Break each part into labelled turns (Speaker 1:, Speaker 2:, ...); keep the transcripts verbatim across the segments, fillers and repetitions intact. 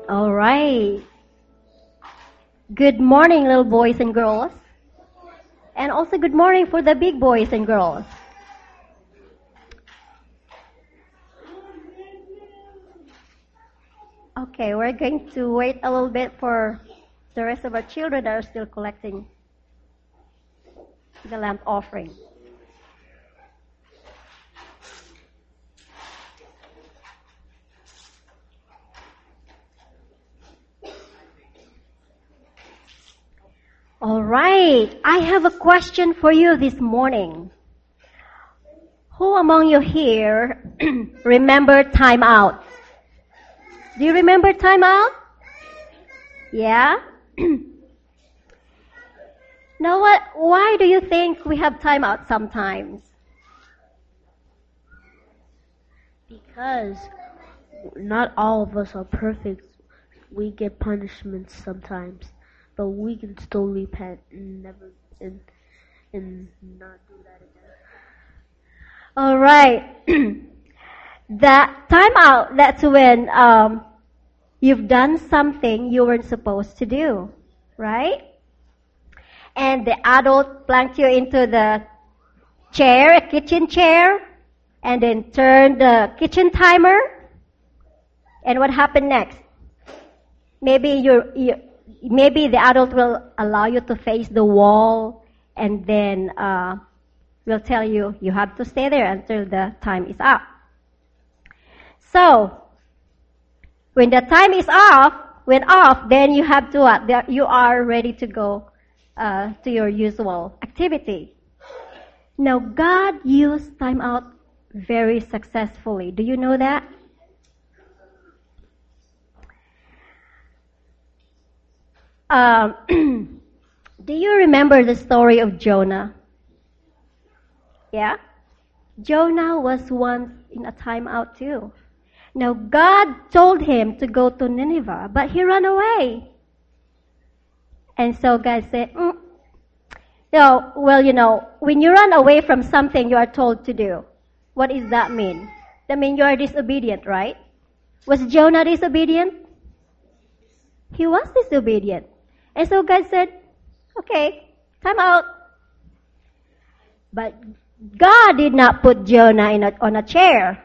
Speaker 1: All right. Good morning, little boys and girls. And also good morning for the big boys and girls. Okay, we're going to wait a little bit for the rest of our children that are still collecting the lamp offering. All right, I have a question for you this morning. Who among you here remember time out? Do you remember time out? Yeah? Now what, why do you think we have time out sometimes?
Speaker 2: Because not all of us are perfect. We get punishments sometimes. But we can still repent and never and and not do that again.
Speaker 1: All right. That time out, that's when um, you've done something you weren't supposed to do, right? And the adult planked you into the chair, a kitchen chair, and then turned the kitchen timer. And what happened next? Maybe you're, you Maybe the adult will allow you to face the wall and then uh, will tell you you have to stay there until the time is up. So, when the time is off, went off, then you have to, uh, you are ready to go uh, to your usual activity. Now, God used time out very successfully. Do you know that? Um, do you remember the story of Jonah? Yeah? Jonah was once in a timeout too. Now God told him to go to Nineveh, but he ran away. And so God said, mm. no, well, you know, when you run away from something you are told to do, what does that mean? That means you are disobedient, right? Was Jonah disobedient? He was disobedient. And so God said, okay, time out. But God did not put Jonah in a, on a chair.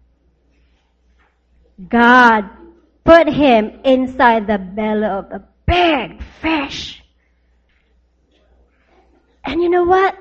Speaker 1: God put him inside the belly of a big fish. And you know what?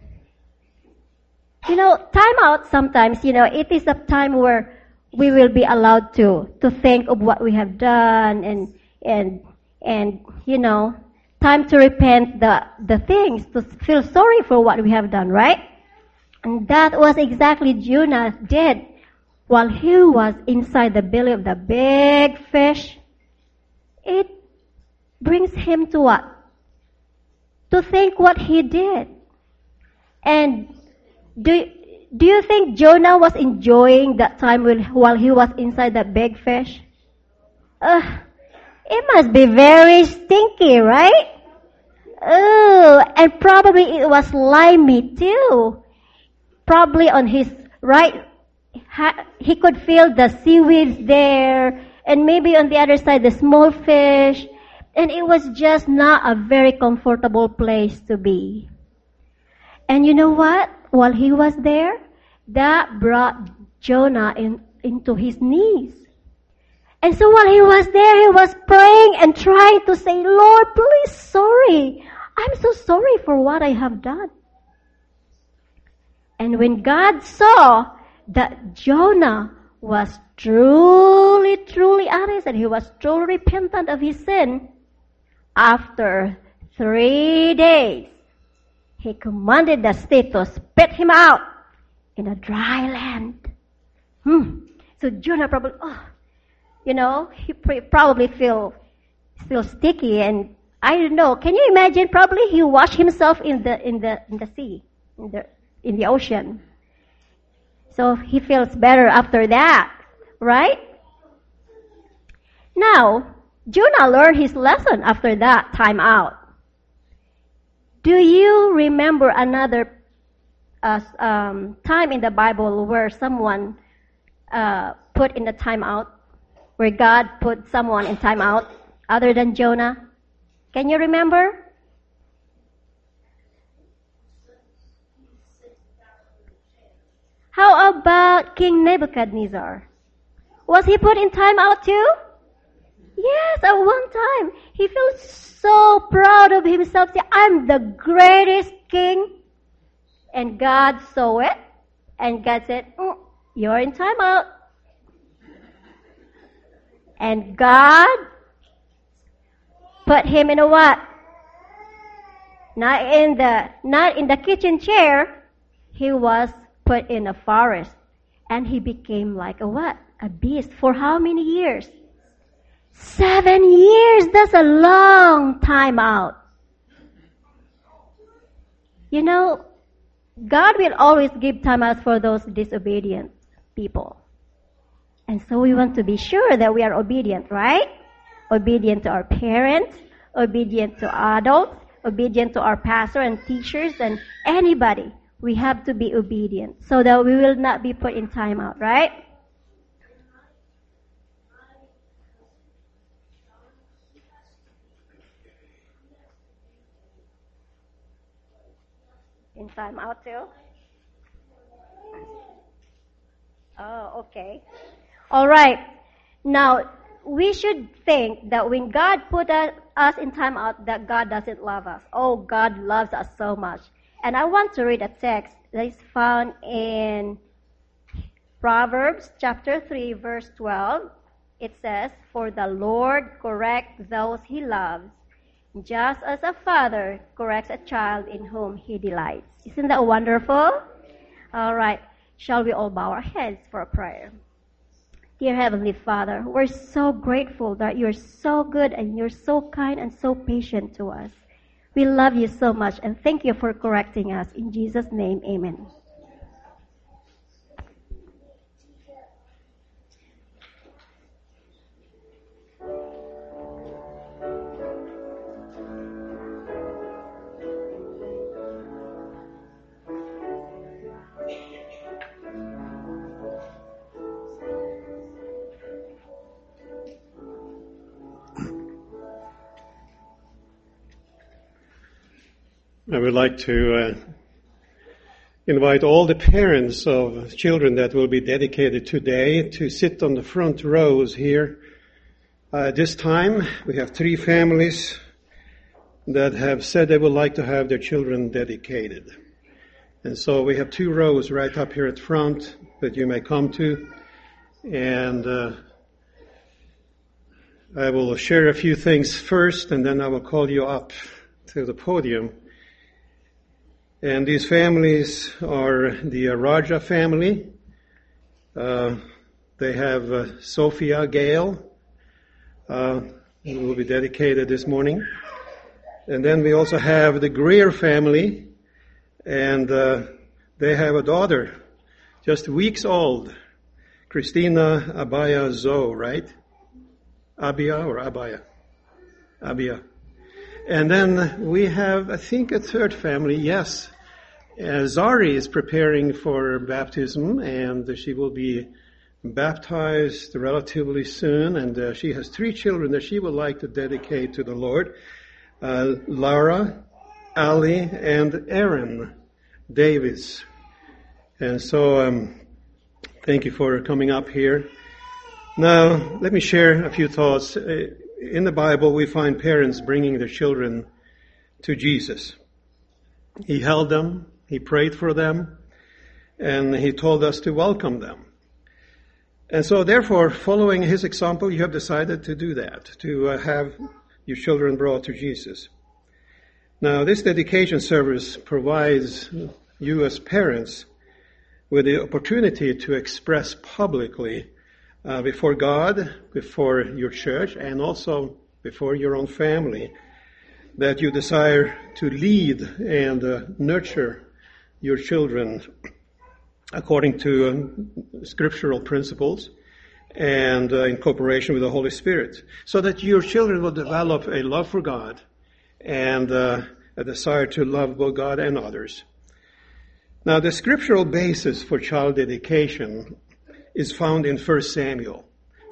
Speaker 1: You know, time out sometimes, you know, it is a time where we will be allowed to, to think of what we have done and, and, and, you know, time to repent the, the things, to feel sorry for what we have done, right? And that was exactly Jonah did while he was inside the belly of the big fish. It brings him to what? To think what he did. And do, do you think Jonah was enjoying that time while he was inside that big fish? Uh, it must be very stinky, right? Oh, and probably it was slimy too. Probably on his right, he could feel the seaweeds there, and maybe on the other side the small fish, and it was just not a very comfortable place to be. And you know what? While he was there, that brought Jonah in, into his knees. And so while he was there, he was praying and trying to say, Lord, please, sorry. I'm so sorry for what I have done. And when God saw that Jonah was truly, truly honest and he was truly repentant of his sin, after three days, he commanded the sea to spit him out in a dry land. Hmm. So Jonah probably, oh, you know, he probably feel feel sticky, and I don't know. Can you imagine? Probably he washed himself in the in the in the sea, in the in the ocean. So he feels better after that, right? Now, Jonah learned his lesson after that time out. Do you remember another uh, um, time in the Bible where someone uh, put in the time out? where God put someone in timeout other than Jonah? Can you remember? How about King Nebuchadnezzar? Was he put in timeout too? Yes, at one time. He feels so proud of himself. Say, I'm the greatest king. And God saw it. And God said, mm, you're in timeout. And God put him in a what? Not in the, not in the kitchen chair. He was put in a forest. And he became like a what? A beast. For how many years? Seven years. That's a long time out. You know, God will always give time out for those disobedient people. And so we want to be sure that we are obedient, right? Obedient to our parents, obedient to adults, obedient to our pastor and teachers and anybody. We have to be obedient so that we will not be put in time out, right? In time out too? Oh, okay. All right. Now, we should think that when God put us in time out, that God doesn't love us. Oh, God loves us so much. And I want to read a text that is found in Proverbs chapter three, verse twelve. It says, "For the Lord corrects those he loves, just as a father corrects a child in whom he delights." Isn't that wonderful? All right. Shall we all bow our heads for a prayer? Dear Heavenly Father, we're so grateful that you're so good and you're so kind and so patient to us. We love you so much and thank you for correcting us. In Jesus' name, amen.
Speaker 3: I would like to uh, invite all the parents of children that will be dedicated today to sit on the front rows here. Uh, this time, we have three families that have said they would like to have their children dedicated. And so we have two rows right up here at front that you may come to. And uh, I will share a few things first, and then I will call you up to the podium. And these families are the Raja family. Uh, they have uh, Sophia Gale, uh, who will be dedicated this morning. And then we also have the Greer family, and uh, they have a daughter, just weeks old, Christina Abaya Zoe, right? Abia or Abaya? Abia. And then we have, I think, a third family, yes. Uh, Zari is preparing for baptism, and she will be baptized relatively soon, and uh, she has three children that she would like to dedicate to the Lord. Uh, Lara, Ali, and Aaron Davis. And so, um, thank you for coming up here. Now, let me share a few thoughts. Uh, in the Bible, we find parents bringing their children to Jesus. He held them. He prayed for them, and he told us to welcome them. And so, therefore, following his example, you have decided to do that, to uh, have your children brought to Jesus. Now, this dedication service provides you as parents with the opportunity to express publicly uh, before God, before your church, and also before your own family, that you desire to lead and uh, nurture your children according to um, scriptural principles and uh, in cooperation with the Holy Spirit, so that your children will develop a love for God and uh, a desire to love both God and others. Now, the scriptural basis for child dedication is found in First Samuel.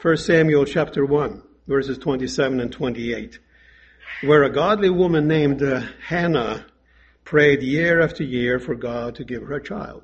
Speaker 3: First Samuel chapter one, verses twenty-seven and twenty-eight, where a godly woman named uh, Hannah prayed year after year for God to give her a child.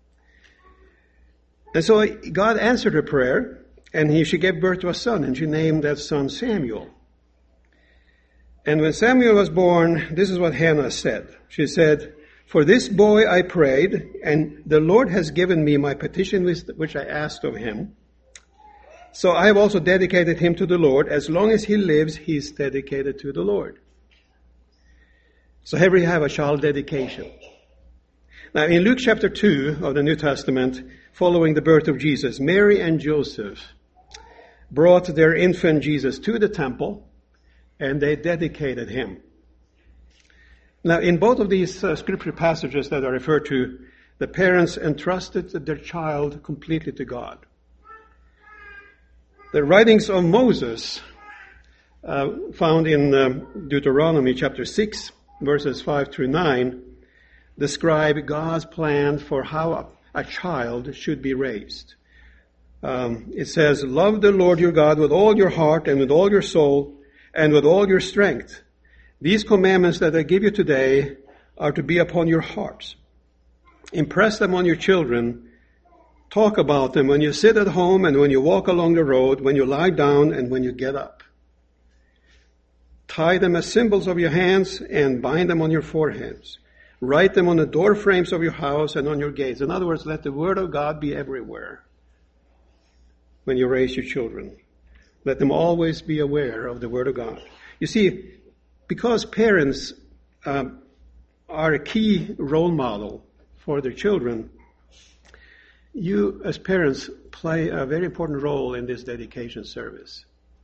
Speaker 3: And so God answered her prayer, and he, she gave birth to a son, and she named that son Samuel. And when Samuel was born, this is what Hannah said. She said, "For this boy I prayed, and the Lord has given me my petition which I asked of him. So I have also dedicated him to the Lord. As long as he lives, he is dedicated to the Lord." So here we have a child dedication. Now in Luke chapter two of the New Testament, following the birth of Jesus, Mary and Joseph brought their infant Jesus to the temple, and they dedicated him. Now, in both of these uh, scripture passages that are referred to, the parents entrusted their child completely to God. The writings of Moses, uh, found in um, Deuteronomy chapter six, verses five through nine, describe God's plan for how a, a child should be raised. Um, it says, "Love the Lord your God with all your heart and with all your soul and with all your strength. These commandments that I give you today are to be upon your hearts. Impress them on your children. Talk about them when you sit at home and when you walk along the road, when you lie down and when you get up. Tie them as symbols of your hands and bind them on your foreheads. Write them on the door frames of your house and on your gates." In other words, let the word of God be everywhere when you raise your children. Let them always be aware of the word of God. You see, because parents um, are a key role model for their children, you as parents play a very important role in this dedication service.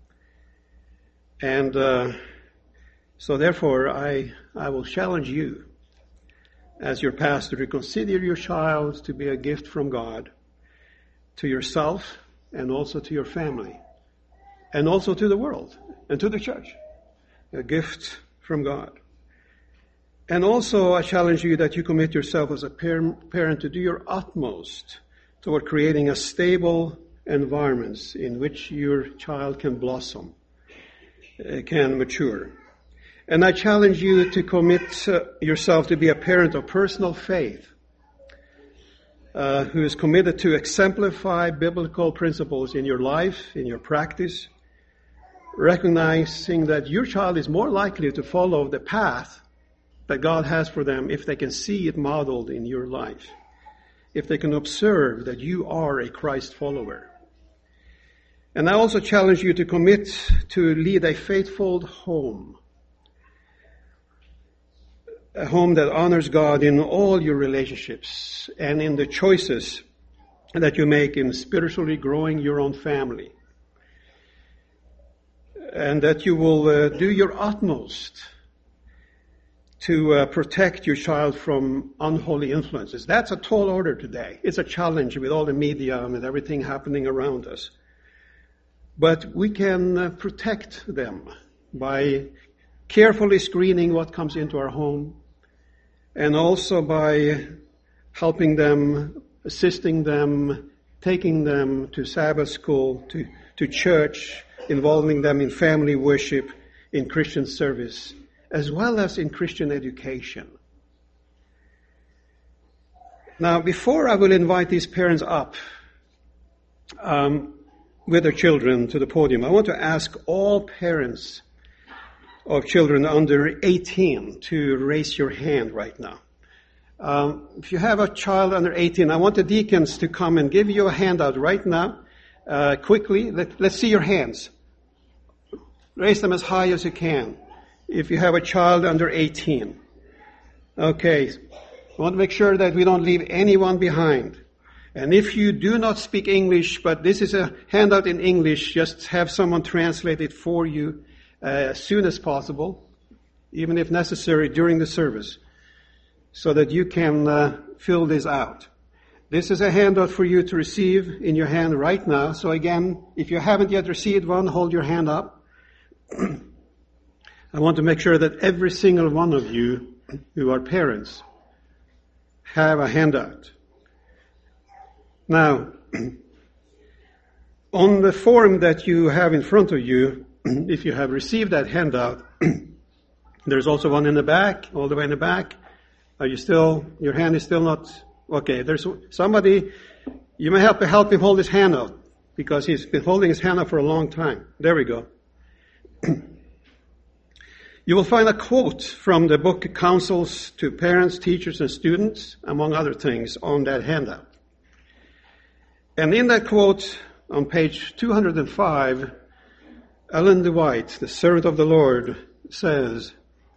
Speaker 3: And uh, so therefore, I, I will challenge you as your pastor to consider your child to be a gift from God to yourself and also to your family and also to the world and to the church. A gift from God. And also I challenge you that you commit yourself as a parent to do your utmost toward creating a stable environment in which your child can blossom, can mature. And I challenge you to commit uh, yourself to be a parent of personal faith, uh, who is committed to exemplify biblical principles in your life, in your practice, recognizing that your child is more likely to follow the path that God has for them if they can see it modeled in your life, if they can observe that you are a Christ follower. And I also challenge you to commit to lead a faithful home, a home that honors God in all your relationships and in the choices that you make in spiritually growing your own family. And that you will uh, do your utmost to uh, protect your child from unholy influences. That's a tall order today. It's a challenge with all the media and with everything happening around us. But we can uh, protect them by carefully screening what comes into our home and also by helping them, assisting them, taking them to Sabbath school, to, to church, involving them in family worship, in Christian service, as well as in Christian education. Now, before I will invite these parents up um, with their children to the podium, I want to ask all parents of children under eighteen to raise your hand right now. Um, if you have a child under eighteen, I want the deacons to come and give you a handout right now. Uh, quickly, Let, let's see your hands. Raise them as high as you can. If you have a child under eighteen. Okay. I want to make sure that we don't leave anyone behind. And if you do not speak English, but this is a handout in English, just have someone translate it for you uh, as soon as possible, even if necessary during the service, so that you can uh, fill this out. This is a handout for you to receive in your hand right now. So again, if you haven't yet received one, hold your hand up. I want to make sure that every single one of you who are parents have a handout. Now, On the form that you have in front of you, if you have received that handout, there's also one in the back, all the way in the back. Are you still, your hand is still not, okay, there's somebody, you may have to help him hold his hand out, because he's been holding his hand out for a long time. There we go. You will find a quote from the book Counsels to Parents, Teachers, and Students, among other things, on that handout. And in that quote, on page two hundred five, Ellen White, the servant of the Lord, says,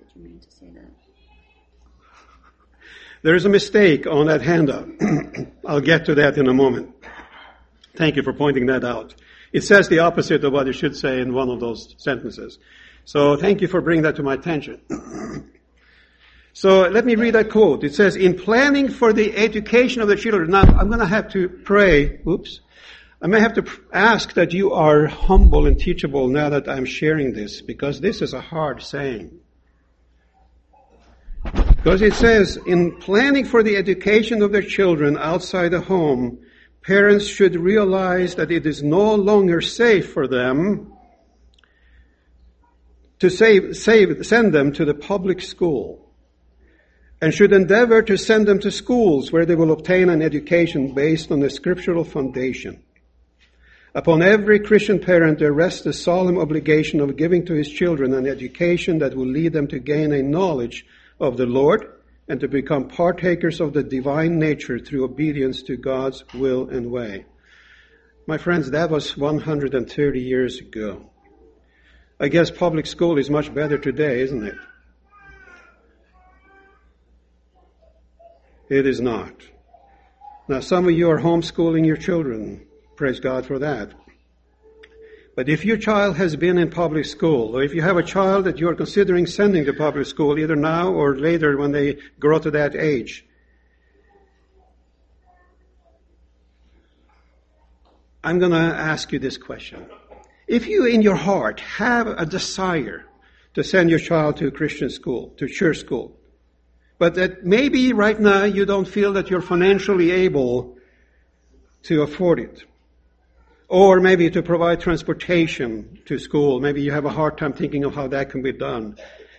Speaker 3: there is a mistake on that handout. I'll get to that in a moment. Thank you for pointing that out. It says the opposite of what it should say in one of those sentences. So thank you for bringing that to my attention. So let me read that quote. It says, in planning for the education of the children, now I'm going to have to pray, oops, I may have to ask that you are humble and teachable now that I'm sharing this, because this is a hard saying. Because it says, in planning for the education of their children outside the home, parents should realize that it is no longer safe for them to save, save, send them to the public school, and should endeavor to send them to schools where they will obtain an education based on the scriptural foundation. Upon every Christian parent there rests the solemn obligation of giving to his children an education that will lead them to gain a knowledge of the Lord and to become partakers of the divine nature through obedience to God's will and way. My friends, that was one hundred thirty years ago. I guess public school is much better today, isn't it? It is not. Now, some of you are homeschooling your children. Praise God for that. But if your child has been in public school, or if you have a child that you are considering sending to public school, either now or later when they grow to that age, I'm going to ask you this question. If you in your heart have a desire to send your child to a Christian school, to church school, but that maybe right now you don't feel that you're financially able to afford it, or maybe to provide transportation to school, maybe you have a hard time thinking of how that can be done.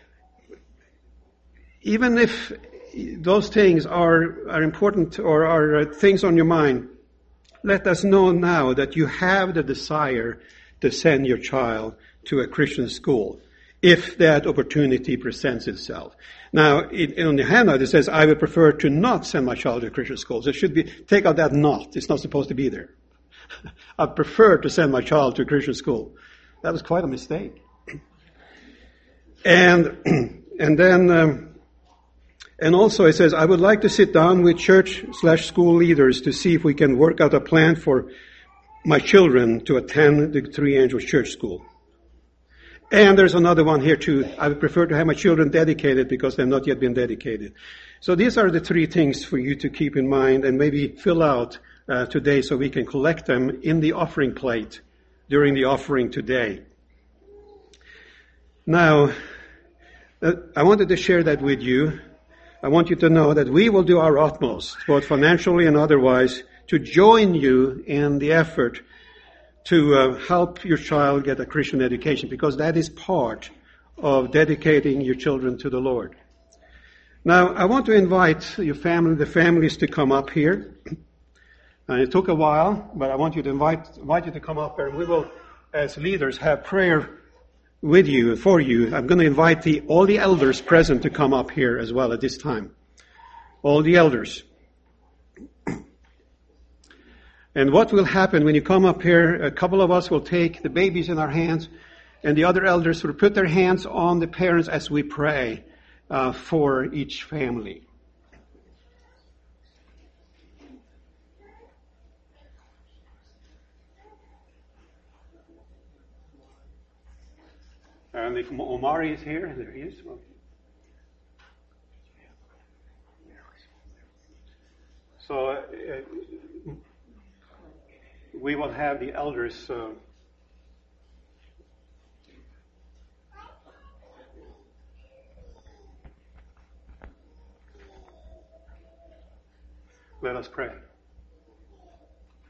Speaker 3: Even if those things are, are important or are things on your mind, let us know now that you have the desire to send your child to a Christian school, if that opportunity presents itself. Now, in, on the handout it says, I would prefer to not send my child to a Christian school. So it should be, take out that not. It's not supposed to be there. I prefer to send my child to a Christian school. That was quite a mistake. And, and then, um, and also it says, I would like to sit down with church slash school leaders to see if we can work out a plan for my children to attend the Three Angels Church School. And there's another one here too. I would prefer to have my children dedicated because they've not yet been dedicated. So these are the three things for you to keep in mind and maybe fill out uh, today so we can collect them in the offering plate during the offering today. Now, uh, I wanted to share that with you. I want you to know that we will do our utmost, both financially and otherwise, to join you in the effort to uh, help your child get a Christian education, because that is part of dedicating your children to the Lord. Now, I want to invite your family, the families, to come up here. And it took a while, but I want you to invite, invite you to come up here, and we will, as leaders, have prayer with you, for you. I'm going to invite the, all the elders present to come up here as well at this time. All the elders. And what will happen when you come up here, a couple of us will take the babies in our hands, and the other elders will put their hands on the parents as we pray uh, for each family. And if Omari is here, there he is. So uh, we will have the elders uh, let us pray.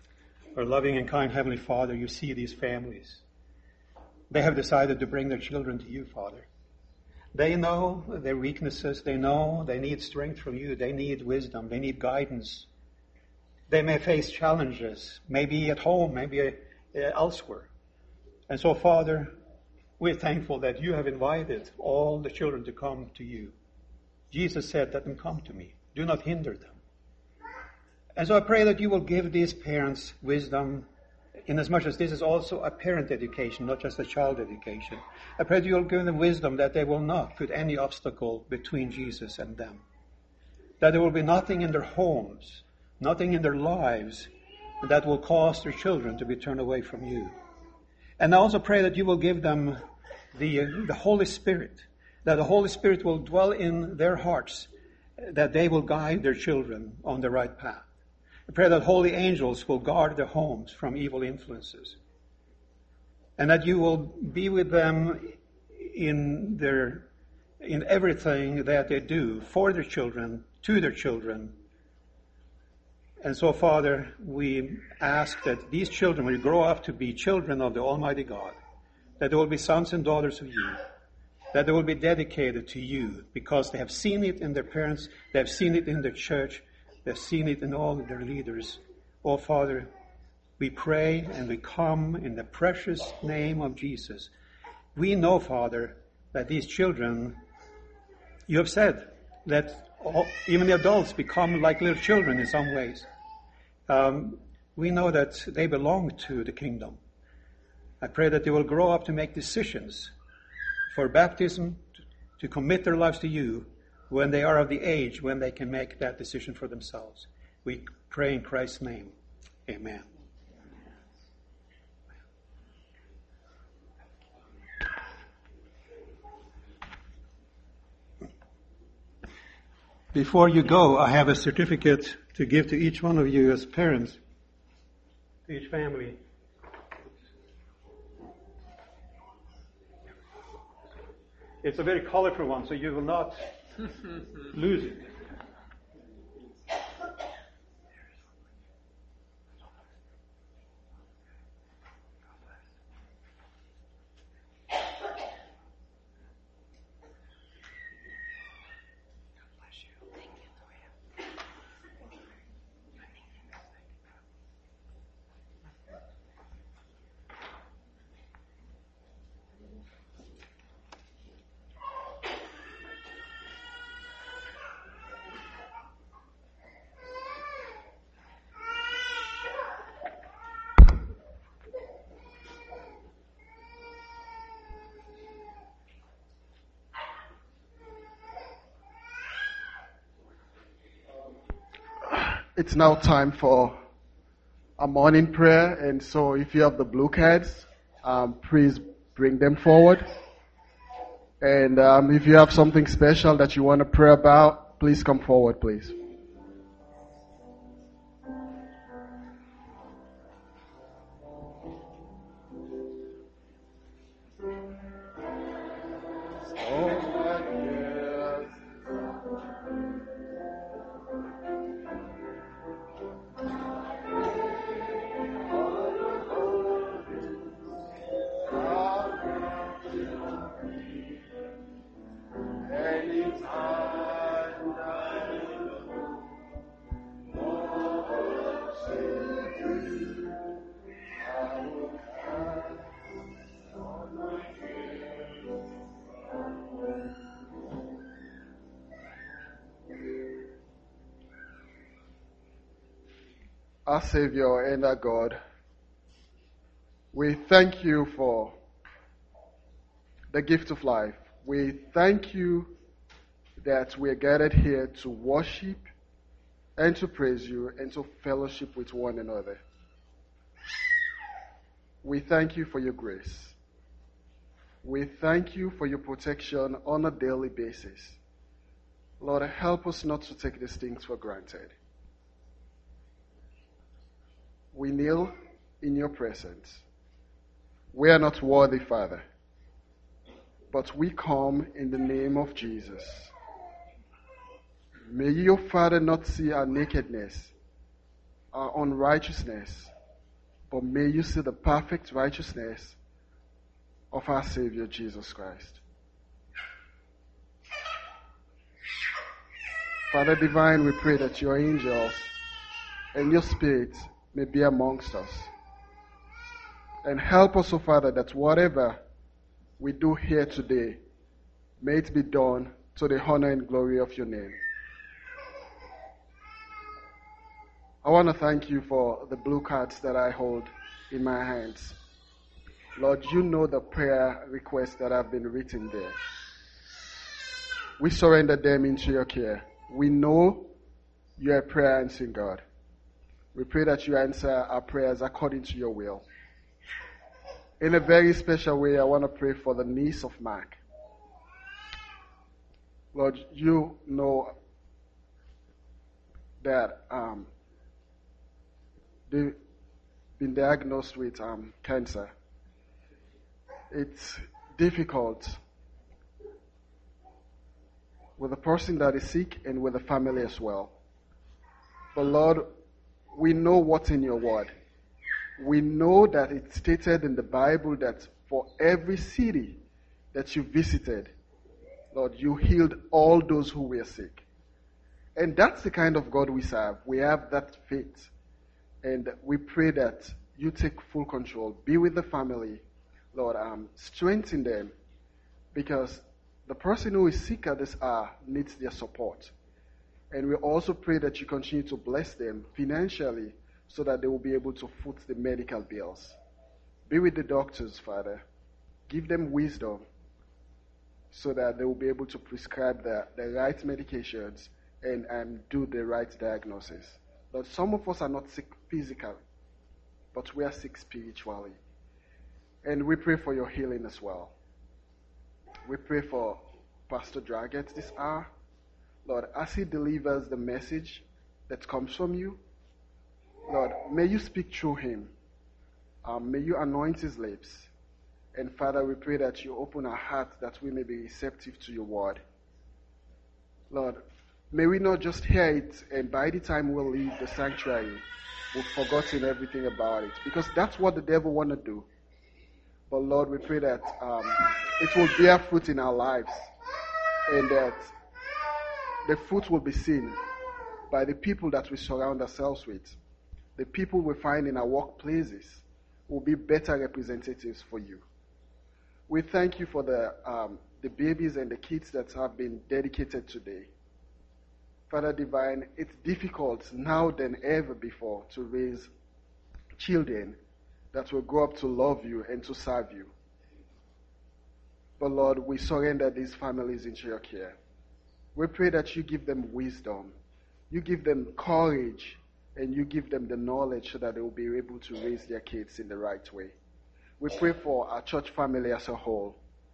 Speaker 3: Our loving and kind Heavenly Father, you see these families. They have decided to bring their children to you, Father. They know their weaknesses. They know they need strength from you. They need wisdom. They need guidance. They may face challenges, maybe at home, maybe uh, elsewhere. And so, Father, we're thankful that you have invited all the children to come to you. Jesus said, let them come to me. Do not hinder them. And so I pray that you will give these parents wisdom, inasmuch as this is also a parent education, not just a child education. I pray that you will give them wisdom that they will not put any obstacle between Jesus and them. That there will be nothing in their homes, nothing in their lives that will cause their children to be turned away from you. And I also pray that you will give them the, the Holy Spirit, that the Holy Spirit will dwell in their hearts, that they will guide their children on the right path. I pray that holy angels will guard their homes from evil influences, and that you will be with them in their, in everything that they do for their children, to their children. And so, Father, we ask that these children will grow up to be children of the Almighty God, that they will be sons and daughters of you, that they will be dedicated to you because they have seen it in their parents, they have seen it in their church, they have seen it in all of their leaders. Oh, Father, we pray and we come in the precious name of Jesus. We know, Father, that these children, you have said that all, even the adults become like little children in some ways. Um, we know that they belong to the kingdom. I pray that they will grow up to make decisions for baptism, to, to commit their lives to you when they are of the age when they can make that decision for themselves. We pray in Christ's name. Amen. Before you go, I have a certificate to give to each one of you as parents, to each family. It's a very colorful one, so you will not lose it.
Speaker 4: It's now time for a morning prayer, and so if you have the blue cards, um, please bring them forward. And um, if you have something special that you want to pray about, please come forward, please. Our Savior and our God, we thank you for the gift of life. We thank you that we are gathered here to worship and to praise you and to fellowship with one another. We thank you for your grace. We thank you for your protection on a daily basis. Lord, help us not to take these things for granted. We kneel in your presence. We are not worthy, Father, but we come in the name of Jesus. May you, Father, not see our nakedness, our unrighteousness, but may you see the perfect righteousness of our Savior Jesus Christ. Father divine, we pray that your angels and your spirit may be amongst us. And help us, O Father, that whatever we do here today, may it be done to the honor and glory of your name. I want to thank you for the blue cards that I hold in my hands. Lord, you know the prayer requests that have been written there. We surrender them into your care. We know you are a prayer answering God. We pray that you answer our prayers according to your will. In a very special way, I want to pray for the niece of Mark. Lord, you know that um, they've been diagnosed with um, cancer. It's difficult with the person that is sick and with the family as well. But Lord, we know what's in your word. We know that it's stated in the Bible that for every city that you visited, Lord, you healed all those who were sick. And that's the kind of God we serve. We have that faith. And we pray that you take full control. Be with the family. Lord, um, strengthen them. Because the person who is sick at this hour needs their support. And we also pray that you continue to bless them financially so that they will be able to foot the medical bills. Be with the doctors, Father. Give them wisdom so that they will be able to prescribe the, the right medications and, and do the right diagnosis. Lord, some of us are not sick physically, but we are sick spiritually. And we pray for your healing as well. We pray for Pastor Draggett this hour. Lord, as he delivers the message that comes from you, Lord, may you speak through him. Um, may you anoint his lips. And Father, we pray that you open our hearts that we may be receptive to your word. Lord, may we not just hear it and by the time we'll leave the sanctuary, we've forgotten everything about it. Because that's what the devil want to do. But Lord, we pray that um, it will bear fruit in our lives. And that the fruit will be seen by the people that we surround ourselves with. The people we find in our workplaces will be better representatives for you. We thank you for the um, the babies and the kids that have been dedicated today. Father Divine, it's difficult now than ever before to raise children that will grow up to love you and to serve you. But Lord, we surrender these families into your care. We pray that you give them wisdom, you give them courage, and you give them the knowledge so that they will be able to raise their kids in the right way. We pray for our church family as a whole.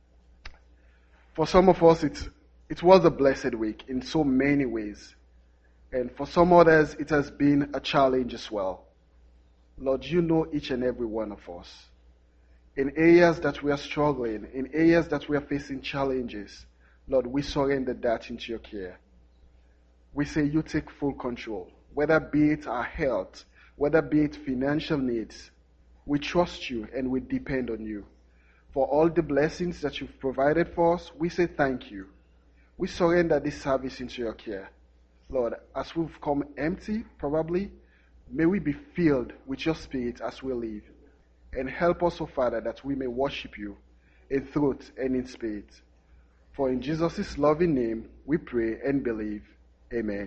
Speaker 4: For some of us, it's, it was a blessed week in so many ways. And for some others, it has been a challenge as well. Lord, you know each and every one of us. In areas that we are struggling, in areas that we are facing challenges, Lord, we surrender that into your care. We say you take full control, whether be it our health, whether be it financial needs. We trust you and we depend on you. For all the blessings that you've provided for us, we say thank you. We surrender this service into your care. Lord, as we've come empty, probably, may we be filled with your spirit as we leave. And help us, O Father, that we may worship you in truth and in spirit. For in Jesus' loving name, we pray and believe. Amen.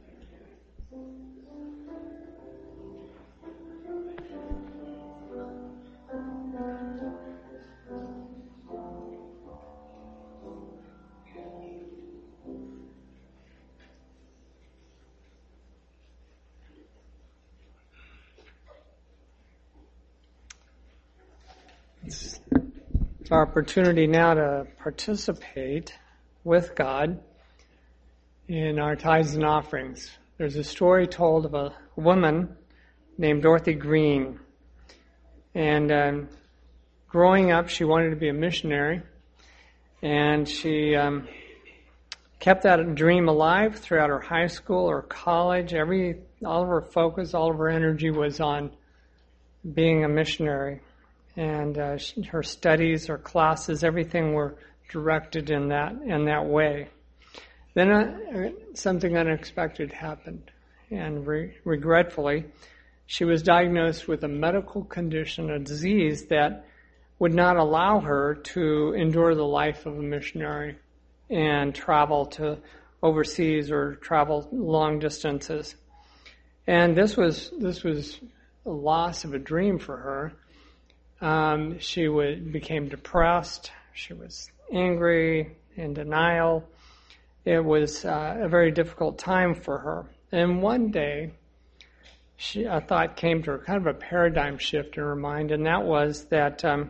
Speaker 5: It's our opportunity now to participate with God in our tithes and offerings. There's a story told of a woman named Dorothy Green. And um, growing up, she wanted to be a missionary. And she um, kept that dream alive throughout her high school or college. Every all of her focus, all of her energy was on being a missionary. And uh, her studies, her classes, everything were directed in that in that way. Then uh, something unexpected happened, and re- regretfully, she was diagnosed with a medical condition, a disease that would not allow her to endure the life of a missionary and travel to overseas or travel long distances. And this was this was a loss of a dream for her. Um, she would, became depressed. She was angry, in denial. It was uh, a very difficult time for her. And one day, she, a thought came to her, kind of a paradigm shift in her mind, and that was that um,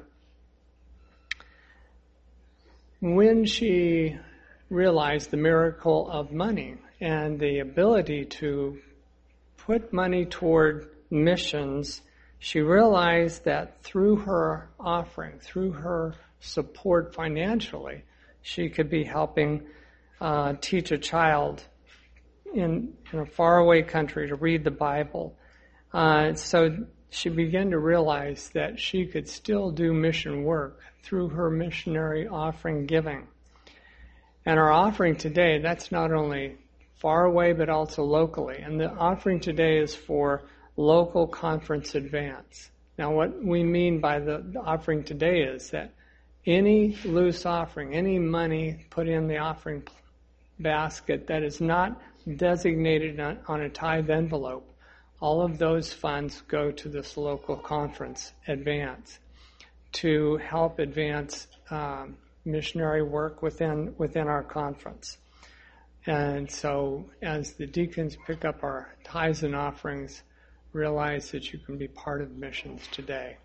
Speaker 5: when she realized the miracle of money and the ability to put money toward missions, she realized that through her offering, through her support financially, she could be helping uh, teach a child in, in a faraway country to read the Bible. Uh, so she began to realize that she could still do mission work through her missionary offering giving. And our offering today, that's not only far away but also locally. And the offering today is for local conference advance. Now, what we mean by the offering today is that any loose offering, any money put in the offering basket that is not designated on, on a tithe envelope, all of those funds go to this local conference advance to help advance um, missionary work within within our conference. And so, as the deacons pick up our tithes and offerings, realize that you can be part of missions today.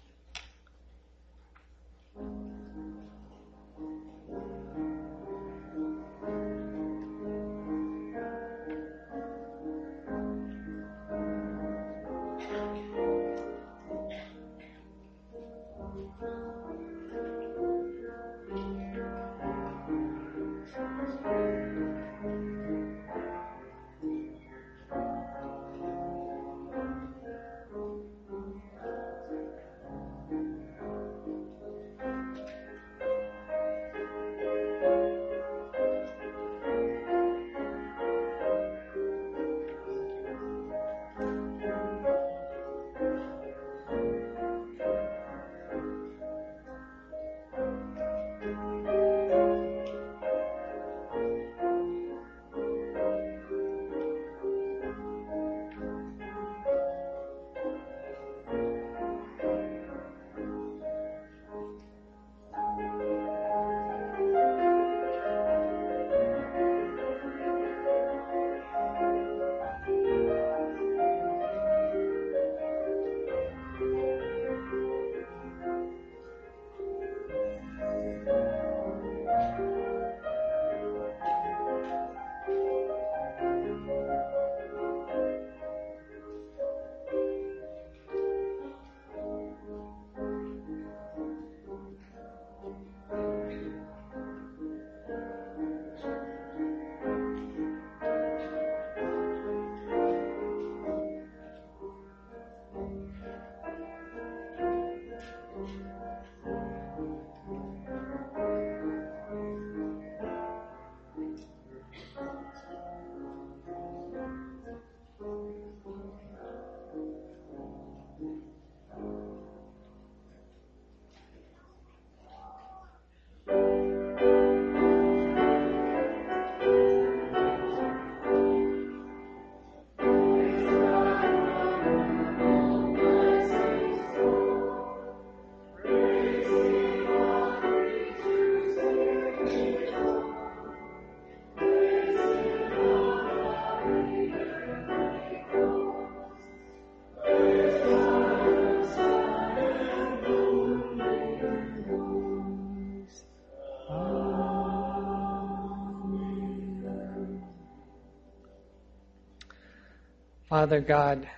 Speaker 5: Father God,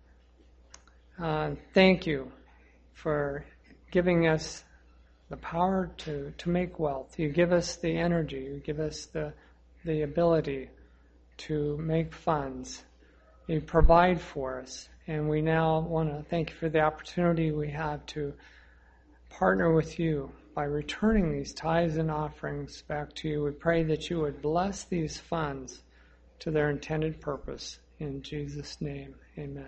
Speaker 5: uh, thank you for giving us the power to, to make wealth. You give us the energy. You give us the the ability to make funds. You provide for us. And we now want to thank you for the opportunity we have to partner with you by returning these tithes and offerings back to you. We pray that you would bless these funds to their intended purpose. In Jesus' name, amen.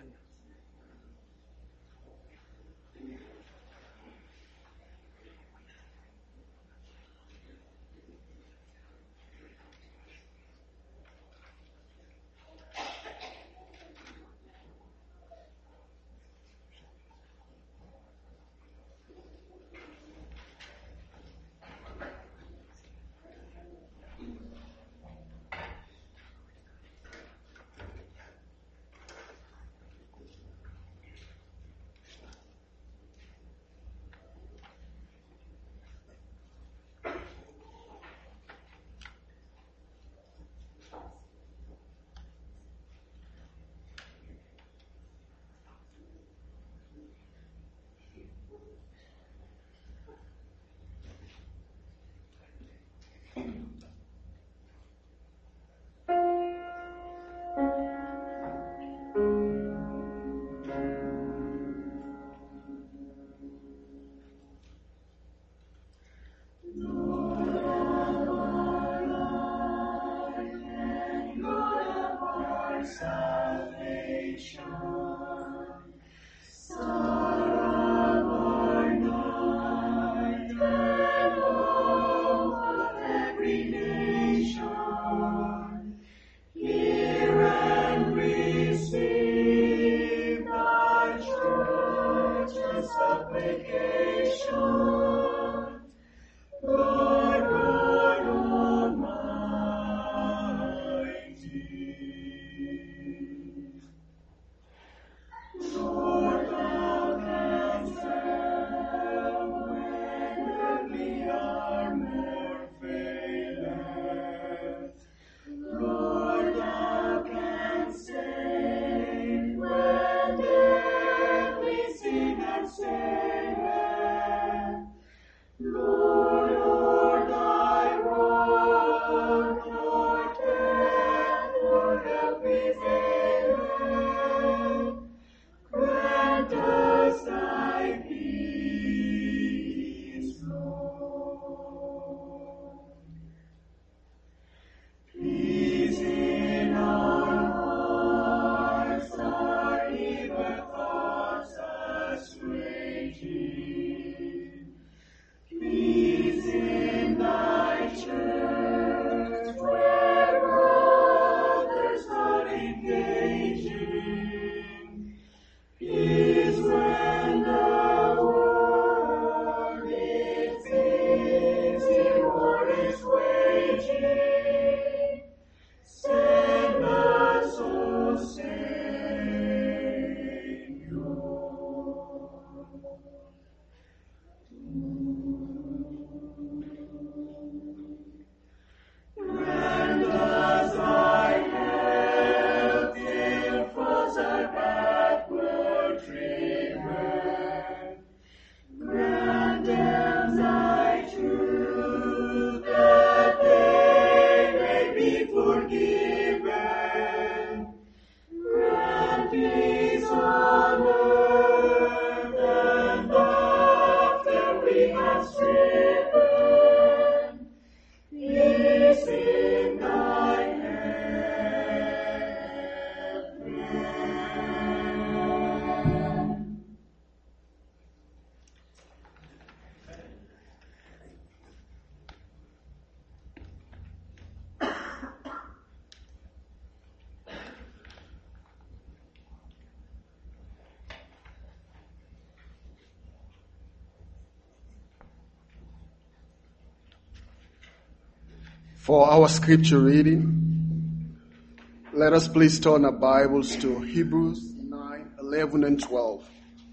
Speaker 4: For our scripture reading, let us please turn our Bibles to Hebrews nine, eleven, and twelve.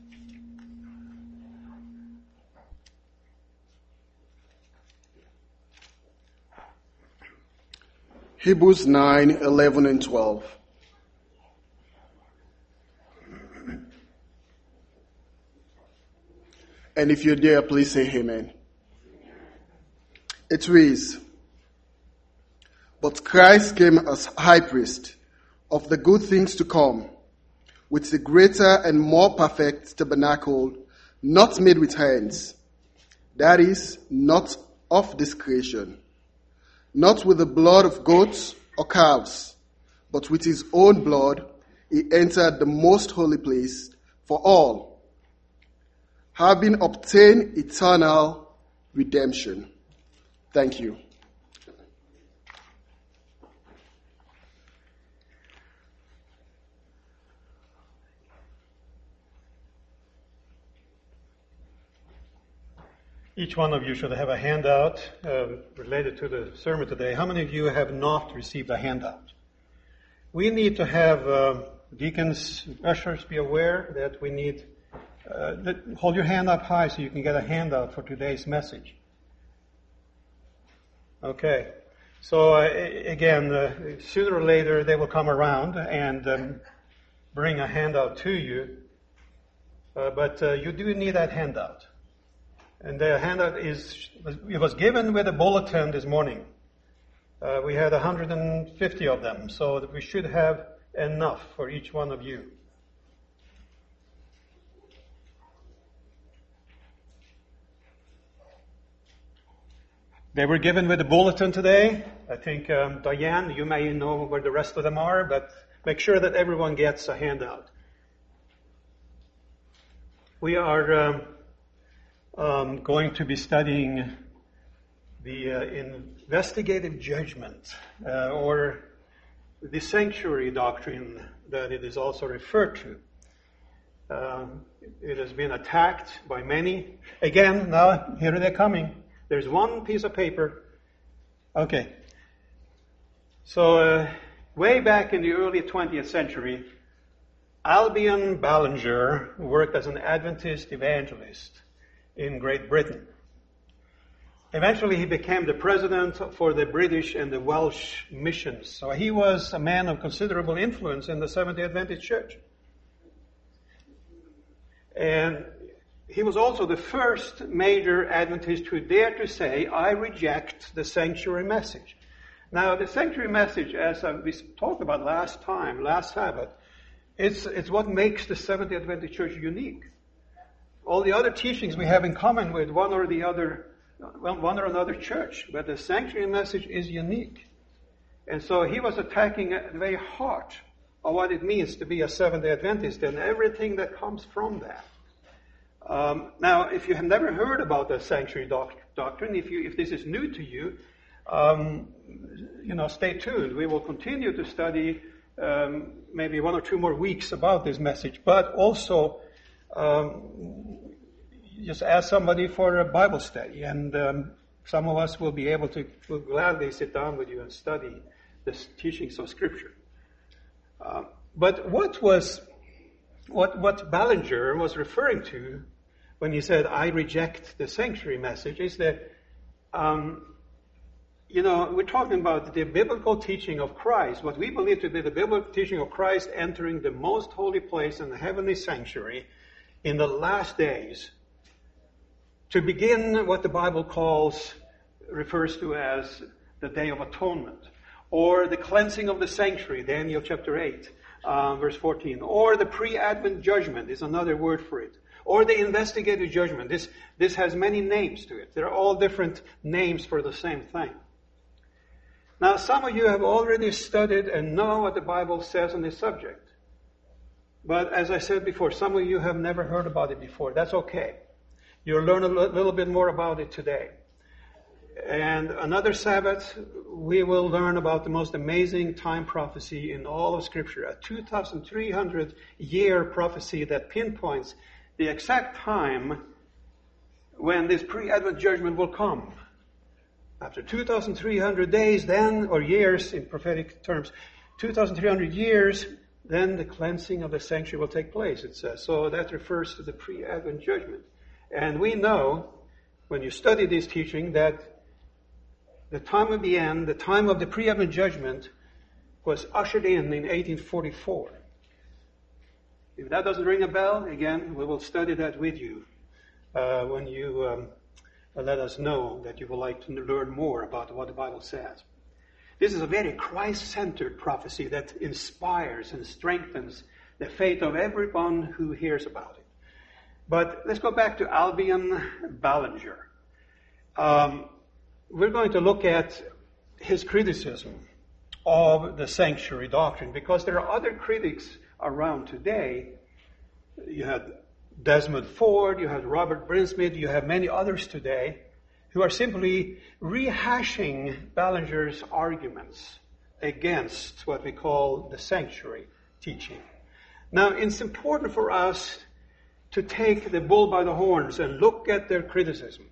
Speaker 4: Hebrews nine, eleven, and twelve. And if you're there, please say amen. It reads, "But Christ came as high priest of the good things to come, with the greater and more perfect tabernacle, not made with hands, that is, not of this creation, not with the blood of goats or calves, but with his own blood he entered the most holy place for all, having obtained eternal redemption. Thank you.
Speaker 3: Each one of you should have a handout uh, related to the sermon today. How many of you have not received a handout? We need to have uh, deacons, ushers be aware that we need, uh, that, hold your hand up high so you can get a handout for today's message. Okay. So uh, again, uh, sooner or later they will come around and um, bring a handout to you. Uh, but uh, you do need that handout. And the handout is, it was given with a bulletin this morning. Uh, we had one hundred fifty of them, so that we should have enough for each one of you. They were given with a bulletin today. I think, um, Diane, you may know where the rest of them are, but make sure that everyone gets a handout. We are um, um, going to be studying the uh, investigative judgment, uh, or the sanctuary doctrine that it is also referred to. Uh, it has been attacked by many. Again, now here they're coming. There's one piece of paper. Okay. So, uh, way back in the early twentieth century, Albion Ballinger worked as an Adventist evangelist in Great Britain. Eventually, he became the president for the British and the Welsh missions. So he was a man of considerable influence in the Seventh-day Adventist Church. And he was also the first major Adventist who dared to say, I reject the sanctuary message. Now, the sanctuary message, as we talked about last time, last Sabbath, it's, it's what makes the Seventh-day Adventist Church unique. All the other teachings we have in common with one or the other, one or another church, but the sanctuary message is unique. And so he was attacking at the very heart of what it means to be a Seventh-day Adventist and everything that comes from that. Um, now, if you have never heard about the sanctuary doc- doctrine, if you if this is new to you, um, you know, stay tuned. We will continue to study um, maybe one or two more weeks about this message, but also um, just ask somebody for a Bible study, and um, some of us will be able to will gladly sit down with you and study the teachings of Scripture. Uh, but what was what what Ballinger was referring to when he said, I reject the sanctuary message, is that, um, you know, we're talking about the biblical teaching of Christ, what we believe to be the biblical teaching of Christ entering the most holy place in the heavenly sanctuary in the last days to begin what the Bible calls, refers to as the Day of Atonement, or the cleansing of the sanctuary, Daniel chapter eight, uh, verse fourteen, or the pre-Advent judgment is another word for it. Or the investigative judgment. This, this has many names to it. They're all different names for the same thing. Now, some of you have already studied and know what the Bible says on this subject. But as I said before, some of you have never heard about it before. That's okay. You'll learn a little bit more about it today. And another Sabbath, we will learn about the most amazing time prophecy in all of Scripture. A two thousand three hundred year prophecy that pinpoints the exact time when this pre-Advent judgment will come. After two thousand three hundred days, then, or years in prophetic terms, two thousand three hundred years, then the cleansing of the sanctuary will take place, it says. So that refers to the pre-Advent judgment. And we know, when you study this teaching, that the time of the end, the time of the pre-Advent judgment, was ushered in in eighteen forty-four. If that doesn't ring a bell, again, we will study that with you uh, when you um, let us know that you would like to learn more about what the Bible says. This is a very Christ-centered prophecy that inspires and strengthens the fate of everyone who hears about it. But let's go back to Albion Ballinger. Um, we're going to look at his criticism of the sanctuary doctrine, because there are other critics around today. You had Desmond Ford, you had Robert Brinsmith, you have many others today who are simply rehashing Ballinger's arguments against what we call the sanctuary teaching. Now, it's important for us to take the bull by the horns and look at their criticism.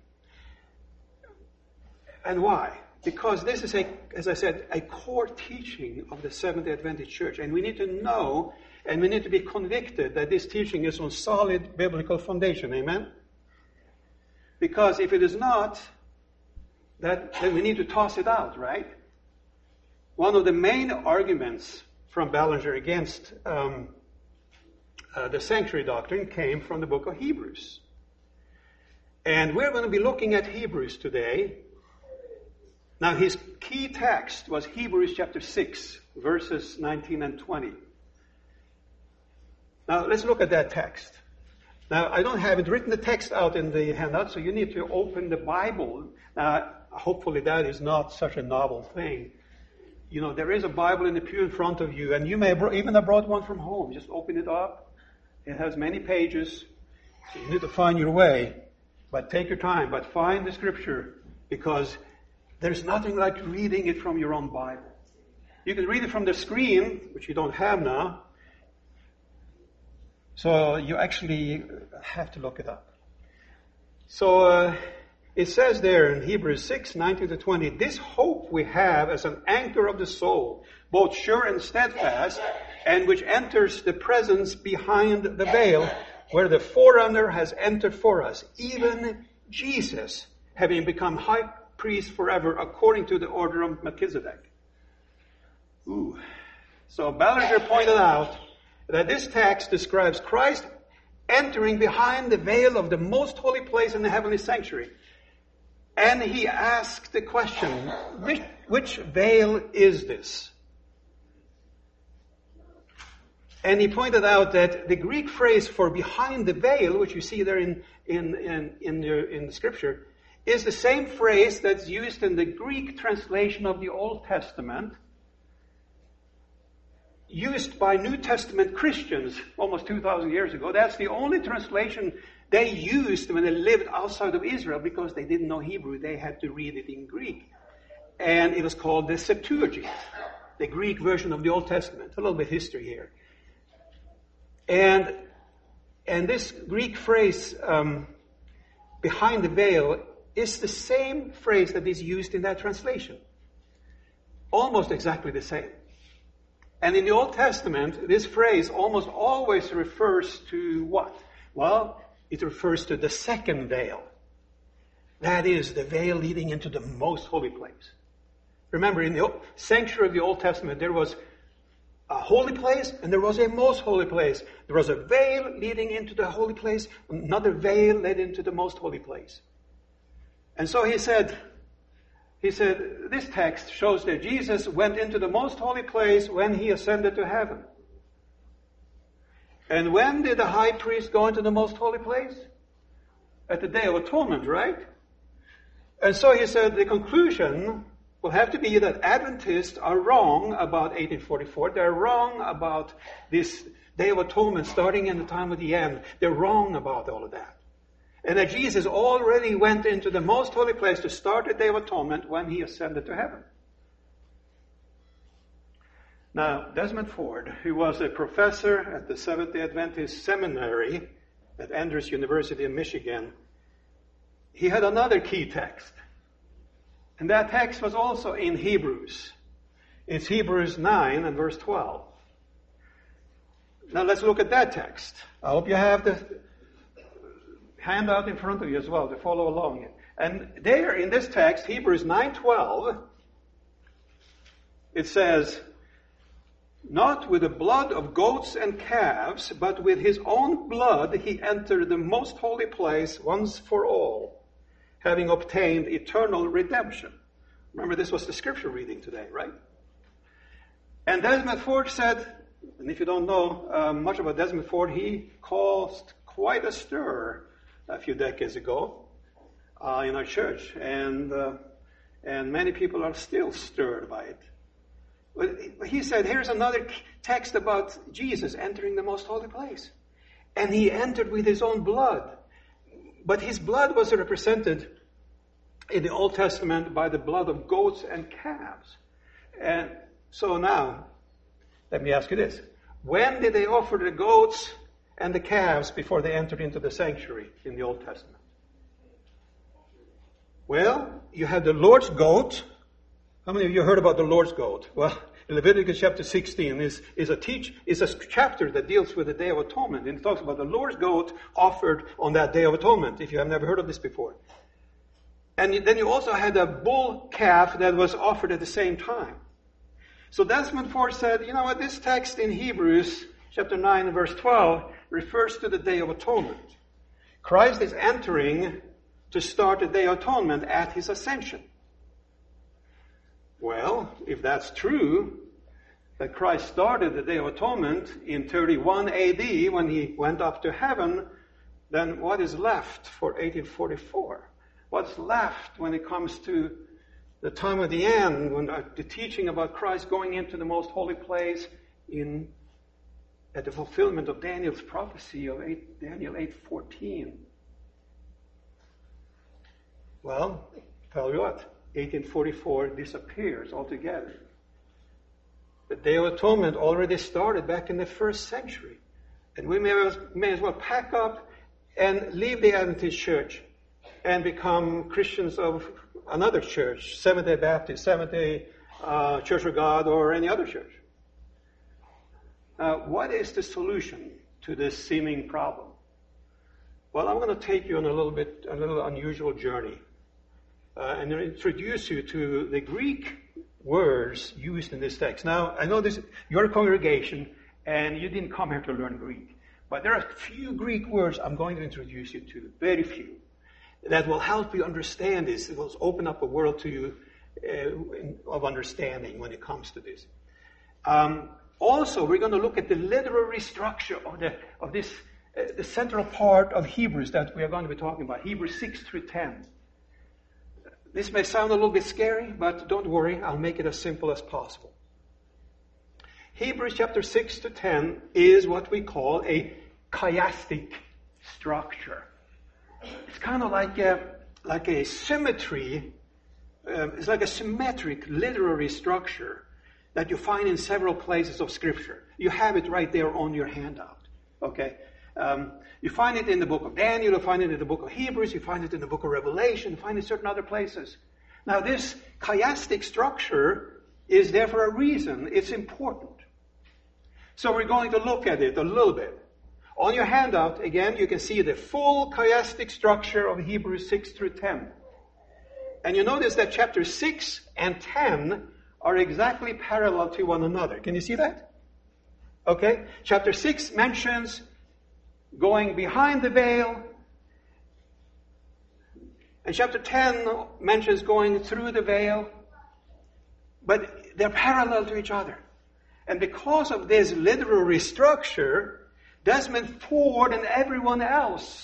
Speaker 3: And why? Because this is, a, as I said, a core teaching of the Seventh-day Adventist Church. And we need to know, and we need to be convicted that this teaching is on solid biblical foundation. Amen? Because if it is not, that, then we need to toss it out, right? One of the main arguments from Ballinger against um, uh, the sanctuary doctrine came from the book of Hebrews. And we're going to be looking at Hebrews today. Now, his key text was Hebrews chapter six, verses nineteen and twenty. Now, let's look at that text. Now, I don't have it written the text out in the handout, so you need to open the Bible. Now, hopefully that is not such a novel thing. You know, there is a Bible in the pew in front of you, and you may bro- even have brought one from home. Just open it up. It has many pages. So you need to find your way. But take your time. But find the scripture, because there's nothing like reading it from your own Bible. You can read it from the screen, which you don't have now. So you actually have to look it up. So uh, it says there in Hebrews six, nineteen to twenty, this hope we have as an anchor of the soul, both sure and steadfast, and which enters the presence behind the veil, where the forerunner has entered for us, even Jesus, having become high priest forever according to the order of Melchizedek. Ooh. So Ballinger pointed out that this text describes Christ entering behind the veil of the most holy place in the heavenly sanctuary. And he asked the question, which, which veil is this? And he pointed out that the Greek phrase for behind the veil, which you see there in, in, in, in, the, in the scripture, is the same phrase that's used in the Greek translation of the Old Testament, used by New Testament Christians almost two thousand years ago. That's the only translation they used when they lived outside of Israel, because they didn't know Hebrew. They had to read it in Greek. And it was called the Septuagint, the Greek version of the Old Testament. A little bit of history here. And, and this Greek phrase, um, behind the veil, is the same phrase that is used in that translation. Almost exactly the same. And in the Old Testament, this phrase almost always refers to what? Well, it refers to the second veil. That is, the veil leading into the most holy place. Remember, in the sanctuary of the Old Testament, there was a holy place and there was a most holy place. There was a veil leading into the holy place, another veil led into the most holy place. And so he said, he said, this text shows that Jesus went into the most holy place when he ascended to heaven. And when did the high priest go into the most holy place? At the Day of Atonement, right? And so he said the conclusion will have to be that Adventists are wrong about eighteen forty-four. They're wrong about this Day of Atonement starting in the time of the end. They're wrong about all of that. And that Jesus already went into the most holy place to start the Day of Atonement when he ascended to heaven. Now, Desmond Ford, who was a professor at the Seventh-day Adventist Seminary at Andrews University in Michigan, he had another key text. And that text was also in Hebrews. It's Hebrews nine and verse twelve. Now let's look at that text. I hope you have the handout in front of you as well to follow along. And there in this text, Hebrews nine twelve, it says, not with the blood of goats and calves, but with his own blood he entered the most holy place once for all, having obtained eternal redemption. Remember, this was the scripture reading today, right? And Desmond Ford said, And if you don't know uh, much about Desmond Ford, he caused quite a stir a few decades ago uh, in our church. And, uh, and many people are still stirred by it. But he said, here's another text about Jesus entering the most holy place. And he entered with his own blood. But his blood was represented in the Old Testament by the blood of goats and calves. And so now, let me ask you this. When did they offer the goats and the calves before they entered into the sanctuary in the Old Testament? Well, you had the Lord's goat. How many of you heard about the Lord's goat? Well, Leviticus chapter sixteen is, is a teach is a chapter that deals with the Day of Atonement, and it talks about the Lord's goat offered on that Day of Atonement, if you have never heard of this before. And then you also had a bull calf that was offered at the same time. So Desmond Ford said, you know what, this text in Hebrews chapter nine and verse twelve refers to the Day of Atonement. Christ is entering to start the Day of Atonement at his ascension. Well, if that's true, that Christ started the Day of Atonement in thirty-one A D when he went up to heaven, then what is left for eighteen forty-four? What's left when it comes to the time of the end, when the teaching about Christ going into the most holy place in at the fulfillment of Daniel's prophecy of eight, Daniel eight fourteen? Well, tell you what, eighteen forty-four disappears altogether. The Day of Atonement already started back in the first century. And we may as, may as well pack up and leave the Adventist church and become Christians of another church, Seventh-day Baptist, Seventh-day uh, Church of God, or any other church. Uh, what is the solution to this seeming problem? Well, I'm going to take you on a little bit, a little unusual journey. Uh, and introduce you to the Greek words used in this text. Now, I know this, you're a congregation, and you didn't come here to learn Greek. But there are a few Greek words I'm going to introduce you to, very few, that will help you understand this. It will open up a world to you uh, of understanding when it comes to this. Um, also, we're going to look at the literary structure of, the, of this, uh, the central part of Hebrews that we are going to be talking about, Hebrews six through ten. This may sound a little bit scary, but don't worry, I'll make it as simple as possible. Hebrews chapter six to ten is what we call a chiastic structure. It's kind of like a, like a symmetry, um, it's like a symmetric literary structure that you find in several places of Scripture. You have it right there on your handout, okay? Um, you find it in the book of Daniel, you find it in the book of Hebrews, you find it in the book of Revelation, you find it in certain other places. Now, this chiastic structure is there for a reason. It's important. So we're going to look at it a little bit. On your handout, again, you can see the full chiastic structure of Hebrews six through ten. And you notice that chapter six and ten are exactly parallel to one another. Can you see that? Okay. Chapter six mentions going behind the veil. And chapter ten mentions going through the veil. But they're parallel to each other. And because of this literary structure, Desmond Ford and everyone else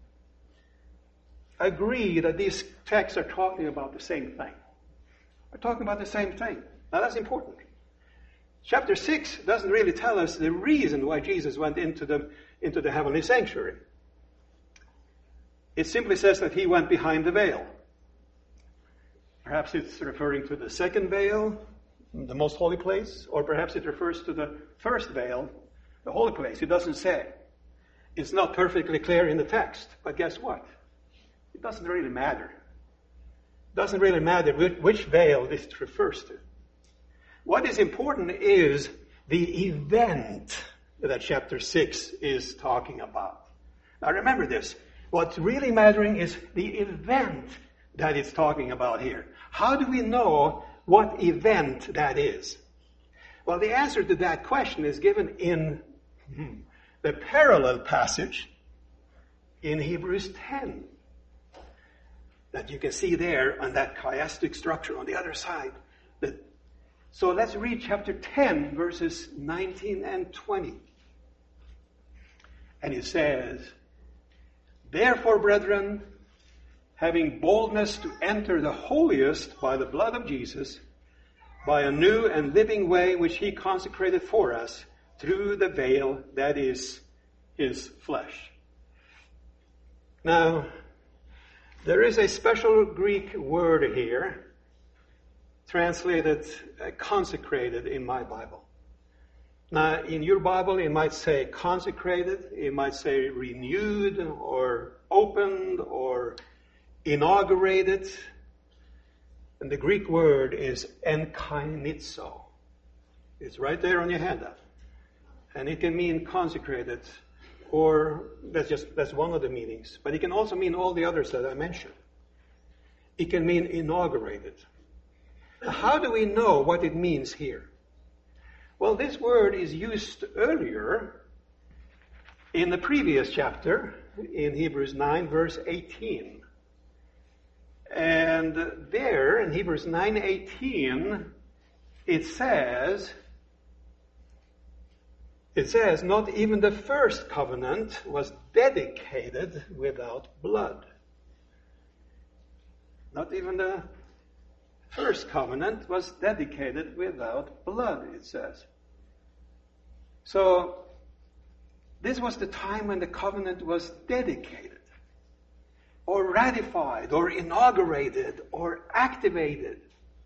Speaker 3: agree that these texts are talking about the same thing. They're talking about the same thing. Now that's important. Chapter six doesn't really tell us the reason why Jesus went into the, into the heavenly sanctuary. It simply says that he went behind the veil. Perhaps it's referring to the second veil, the most holy place, or perhaps it refers to the first veil, the holy place. It doesn't say. It's not perfectly clear in the text, but guess what? It doesn't really matter. It doesn't really matter which, which veil this refers to. What is important is the event that chapter six is talking about. Now remember this. What's really mattering is the event that it's talking about here. How do we know what event that is? Well, the answer to that question is given in the parallel passage in Hebrews ten. That you can see there on that chiastic structure on the other side. That So let's read chapter ten, verses nineteen and twenty. And it says, "Therefore, brethren, having boldness to enter the holiest by the blood of Jesus, by a new and living way which he consecrated for us, through the veil that is his flesh." Now, there is a special Greek word here, translated uh, consecrated in my Bible. Now, in your Bible, it might say consecrated, it might say renewed, or opened, or inaugurated. And the Greek word is enkainizo. It's right there on your handout. And it can mean consecrated, or that's just that's one of the meanings. But it can also mean all the others that I mentioned. It can mean inaugurated. How do we know what it means here? Well, this word is used earlier in the previous chapter, in Hebrews nine, verse eighteen. And there, in Hebrews nine eighteen, it says, it says, "Not even the first covenant was dedicated without blood." Not even the first covenant was dedicated without blood, it says. So, this was the time when the covenant was dedicated, or ratified, or inaugurated, or activated.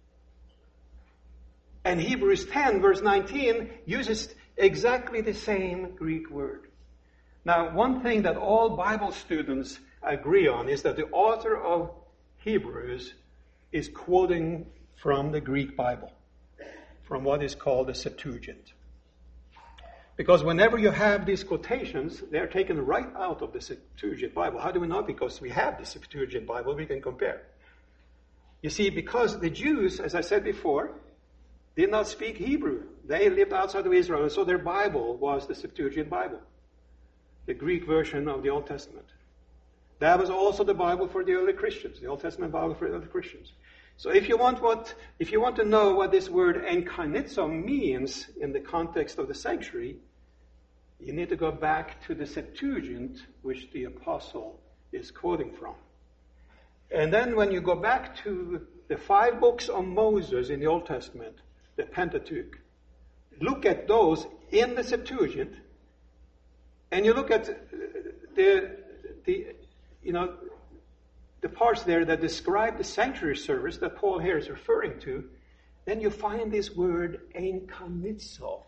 Speaker 3: And Hebrews ten, verse nineteen, uses exactly the same Greek word. Now, one thing that all Bible students agree on is that the author of Hebrews is quoting from the Greek Bible, from what is called the Septuagint. Because whenever you have these quotations, they're taken right out of the Septuagint Bible. How do we know? Because we have the Septuagint Bible, we can compare. You see, because the Jews, as I said before, did not speak Hebrew. They lived outside of Israel, and so their Bible was the Septuagint Bible, the Greek version of the Old Testament. That was also the Bible for the early Christians, the Old Testament Bible for the early Christians. So if you want what, if you want to know what this word enkainizo means in the context of the sanctuary, you need to go back to the Septuagint, which the apostle is quoting from. And then when you go back to the five books of Moses in the Old Testament, the Pentateuch, look at those in the Septuagint, and you look at the the you know the parts there that describe the sanctuary service that Paul here is referring to, then you find this word enkainizo.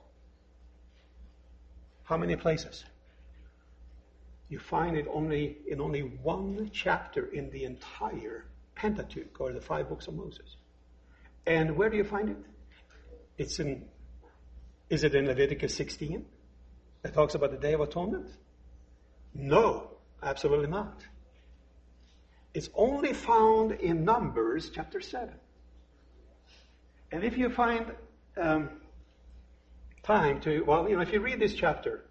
Speaker 3: How many places? You find it only in only one chapter in the entire Pentateuch, or the five books of Moses. And where do you find it? It's in, is it in Leviticus sixteen that talks about the Day of Atonement? No, absolutely not. It's only found in Numbers chapter seven. And if you find um, time to, well, you know, if you read this chapter,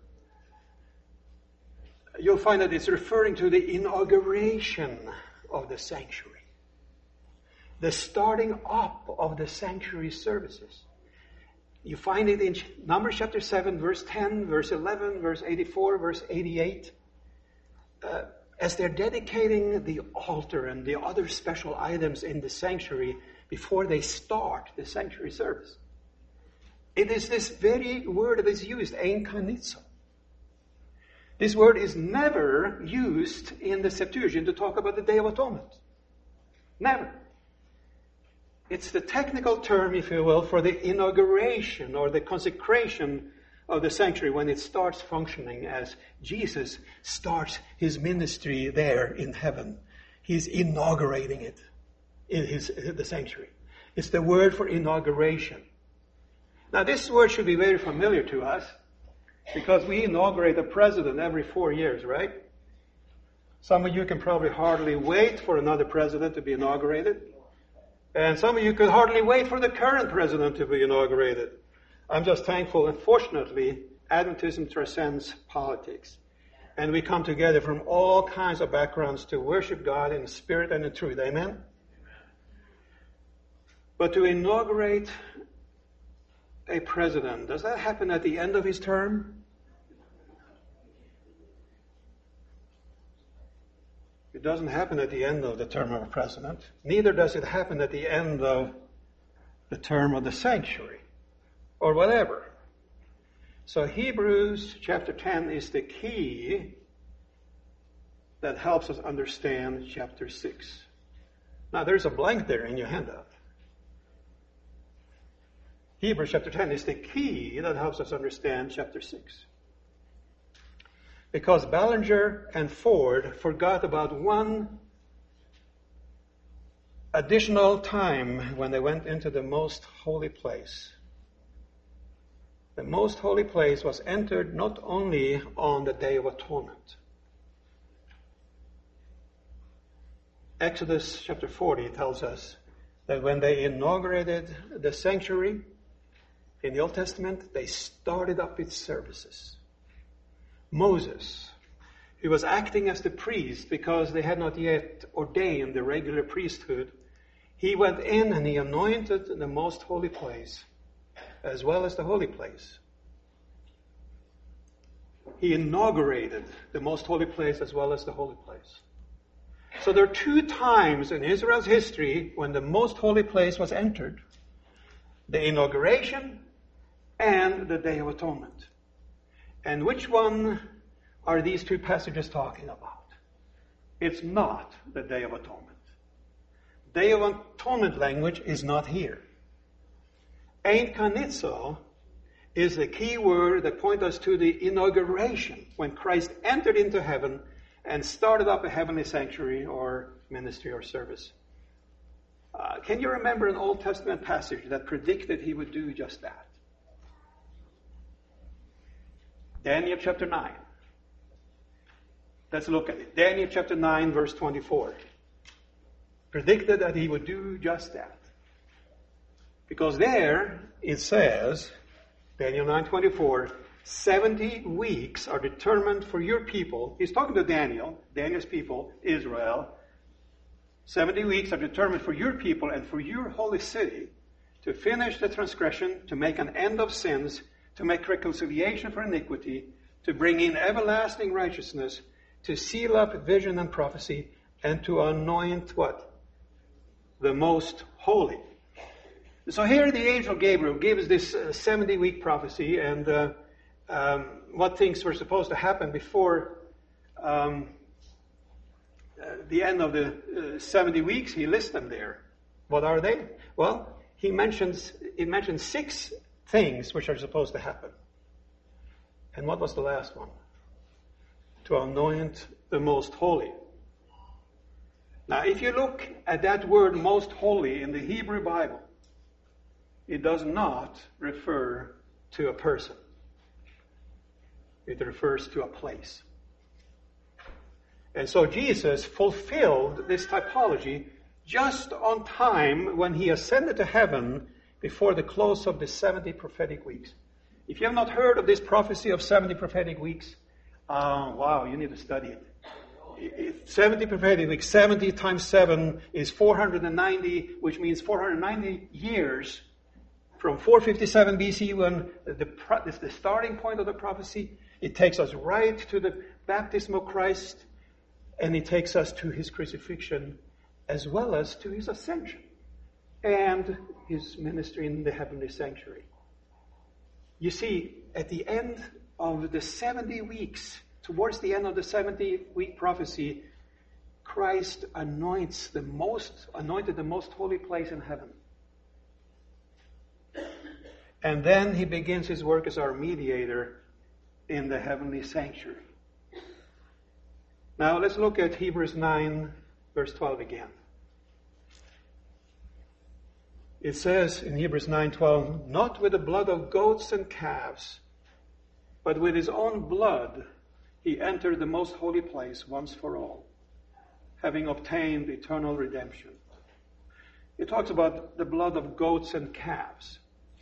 Speaker 3: you'll find that it's referring to the inauguration of the sanctuary, the starting up of the sanctuary services. You find it in Numbers chapter seven, verse ten, verse eleven, verse eighty-four, verse eighty-eight. Uh, as they're dedicating the altar and the other special items in the sanctuary before they start the sanctuary service. It is this very word that is used, enkainizo. This word is never used in the Septuagint to talk about the Day of Atonement. Never. It's the technical term, if you will, for the inauguration or the consecration of the sanctuary when it starts functioning as Jesus starts his ministry there in heaven. He's inaugurating it in his, the sanctuary. It's the word for inauguration. Now, this word should be very familiar to us because we inaugurate a president every four years, right? Some of you can probably hardly wait for another president to be inaugurated. And some of you could hardly wait for the current president to be inaugurated. I'm just thankful, and fortunately, Adventism transcends politics. And we come together from all kinds of backgrounds to worship God in spirit and in truth. Amen? But to inaugurate a president, does that happen at the end of his term? It doesn't happen at the end of the term of a president. Neither does it happen at the end of the term of the sanctuary or whatever. So Hebrews chapter ten is the key that helps us understand chapter six. Now there's a blank there in your handout. Hebrews chapter ten is the key that helps us understand chapter six. Because Ballinger and Ford forgot about one additional time when they went into the most holy place. The most holy place was entered not only on the Day of Atonement. Exodus chapter forty tells us that when they inaugurated the sanctuary in the Old Testament, they started up its services. Moses, who was acting as the priest because they had not yet ordained the regular priesthood, he went in and he anointed the most holy place as well as the holy place. He inaugurated the most holy place as well as the holy place. So there are two times in Israel's history when the most holy place was entered: the inauguration and the Day of Atonement. And which one are these two passages talking about? It's not the Day of Atonement. Day of Atonement language is not here. Ein Kanitzo is the key word that points us to the inauguration, when Christ entered into heaven and started up a heavenly sanctuary or ministry or service. Uh, can you remember an Old Testament passage that predicted he would do just that? Daniel chapter nine. Let's look at it. Daniel chapter nine, verse twenty-four. Predicted that he would do just that. Because there it says, Daniel nine twenty-four, seventy weeks are determined for your people. He's talking to Daniel, Daniel's people, Israel. seventy weeks are determined for your people and for your holy city to finish the transgression, to make an end of sins, to make reconciliation for iniquity, to bring in everlasting righteousness, to seal up vision and prophecy, and to anoint what? The most holy. So here the angel Gabriel gives this uh, seventy-week prophecy, and uh, um, what things were supposed to happen before um, uh, the end of the uh, seventy weeks. He lists them there. What are they? Well, he mentions, he mentions six things which are supposed to happen. And what was the last one? To anoint the most holy. Now, if you look at that word most holy in the Hebrew Bible, it does not refer to a person. It refers to a place. And so Jesus fulfilled this typology just on time when he ascended to heaven before the close of the seventy prophetic weeks. If you have not heard of this prophecy of seventy prophetic weeks, uh, wow, you need to study it. It, seventy prophetic weeks, seventy times seven is four hundred ninety, which means four hundred ninety years from four fifty-seven B C, when the, the, the starting point of the prophecy. It takes us right to the baptism of Christ, and it takes us to his crucifixion as well as to his ascension and his ministry in the heavenly sanctuary. You see, at the end of the seventy weeks, towards the end of the seventy-week prophecy, Christ anoints the most, anointed the most holy place in heaven. And then he begins his work as our mediator in the heavenly sanctuary. Now let's look at Hebrews nine, verse twelve again. It says in Hebrews nine twelve, not with the blood of goats and calves, but with his own blood he entered the most holy place once for all, having obtained eternal redemption. It talks about the blood of goats and calves.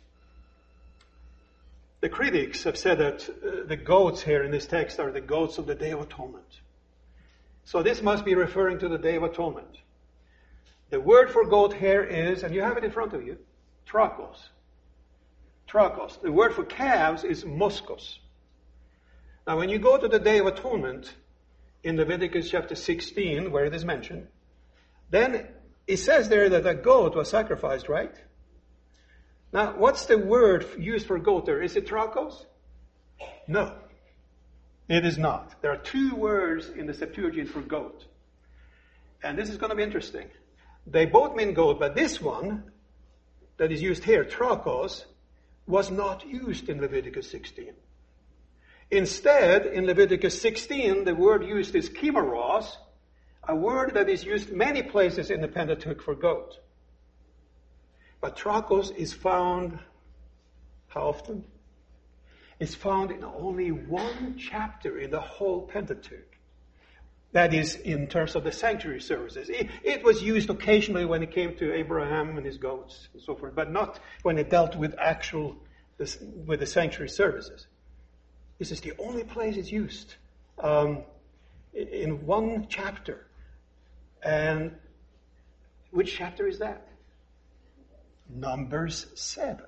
Speaker 3: The critics have said that uh, the goats here in this text are the goats of the Day of Atonement. So this must be referring to the Day of Atonement. The word for goat here is, and you have it in front of you, trachos. Trakos. The word for calves is moskos. Now, when you go to the Day of Atonement in Leviticus chapter sixteen, where it is mentioned, then it says there that a goat was sacrificed, right? Now, what's the word used for goat there? Is it trakos? No, it is not. There are two words in the Septuagint for goat. And this is going to be interesting. They both mean goat, but this one that is used here, trakos, was not used in Leviticus sixteen. Instead, in Leviticus sixteen, the word used is chimeros, a word that is used many places in the Pentateuch for goat. But trakos is found, how often? It's found in only one chapter in the whole Pentateuch. That is, in terms of the sanctuary services. It, it was used occasionally when it came to Abraham and his goats and so forth, but not when it dealt with actual, with the sanctuary services. This is the only place it's used, um, in one chapter. And which chapter is that? Numbers seven.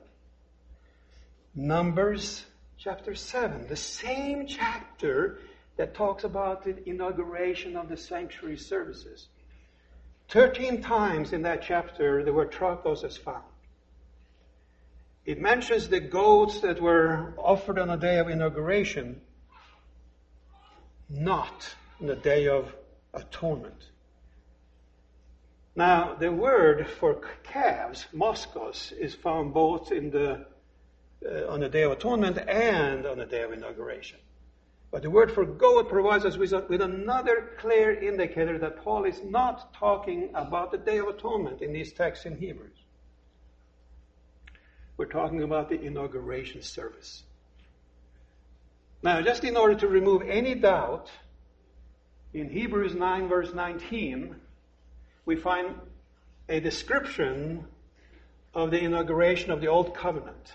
Speaker 3: Numbers chapter seven, the same chapter that talks about the inauguration of the sanctuary services. Thirteen times in that chapter the word trakos is found. It mentions the goats that were offered on the day of inauguration, not on the day of atonement. Now, the word for calves, moskos, is found both in the uh, on the day of atonement and on the day of inauguration. But the word for goat provides us with, a, with another clear indicator that Paul is not talking about the Day of Atonement in these texts in Hebrews. We're talking about the inauguration service. Now, just in order to remove any doubt, in Hebrews nine verse nineteen, we find a description of the inauguration of the Old Covenant.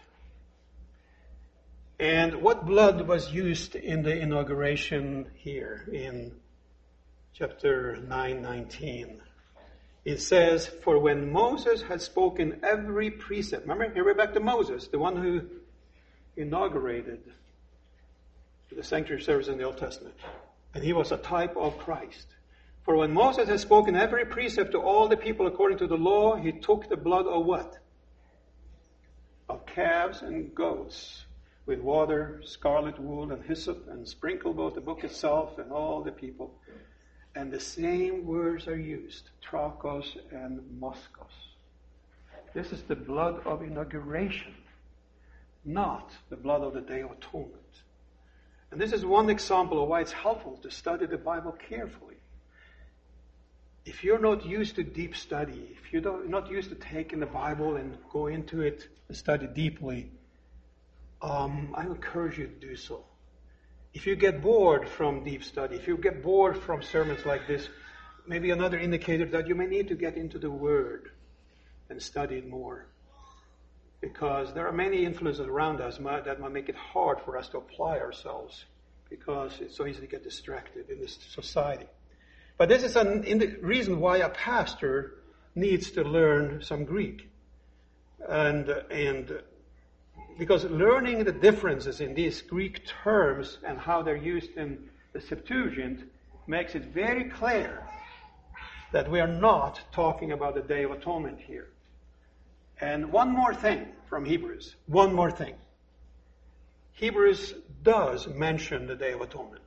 Speaker 3: And what blood was used in the inauguration here in chapter nine nineteen? It says, for when Moses had spoken every precept. Remember, here we're back to Moses, the one who inaugurated the sanctuary service in the Old Testament. And he was a type of Christ. For when Moses had spoken every precept to all the people according to the law, he took the blood of what? Of calves and goats, with water, scarlet wool, and hyssop, and sprinkled both the book itself and all the people. And the same words are used, trakos and moskos. This is the blood of inauguration, not the blood of the Day of Atonement. And this is one example of why it's helpful to study the Bible carefully. If you're not used to deep study, if you're not used to taking the Bible and go into it and study deeply, um, I encourage you to do so. If you get bored from deep study, if you get bored from sermons like this, maybe another indicator that you may need to get into the Word and study it more. Because there are many influences around us that might make it hard for us to apply ourselves, because it's so easy to get distracted in this society. But this is a reason why a pastor needs to learn some Greek. And, and because learning the differences in these Greek terms and how they're used in the Septuagint makes it very clear that we are not talking about the Day of Atonement here. And one more thing from Hebrews. One more thing. Hebrews does mention the Day of Atonement.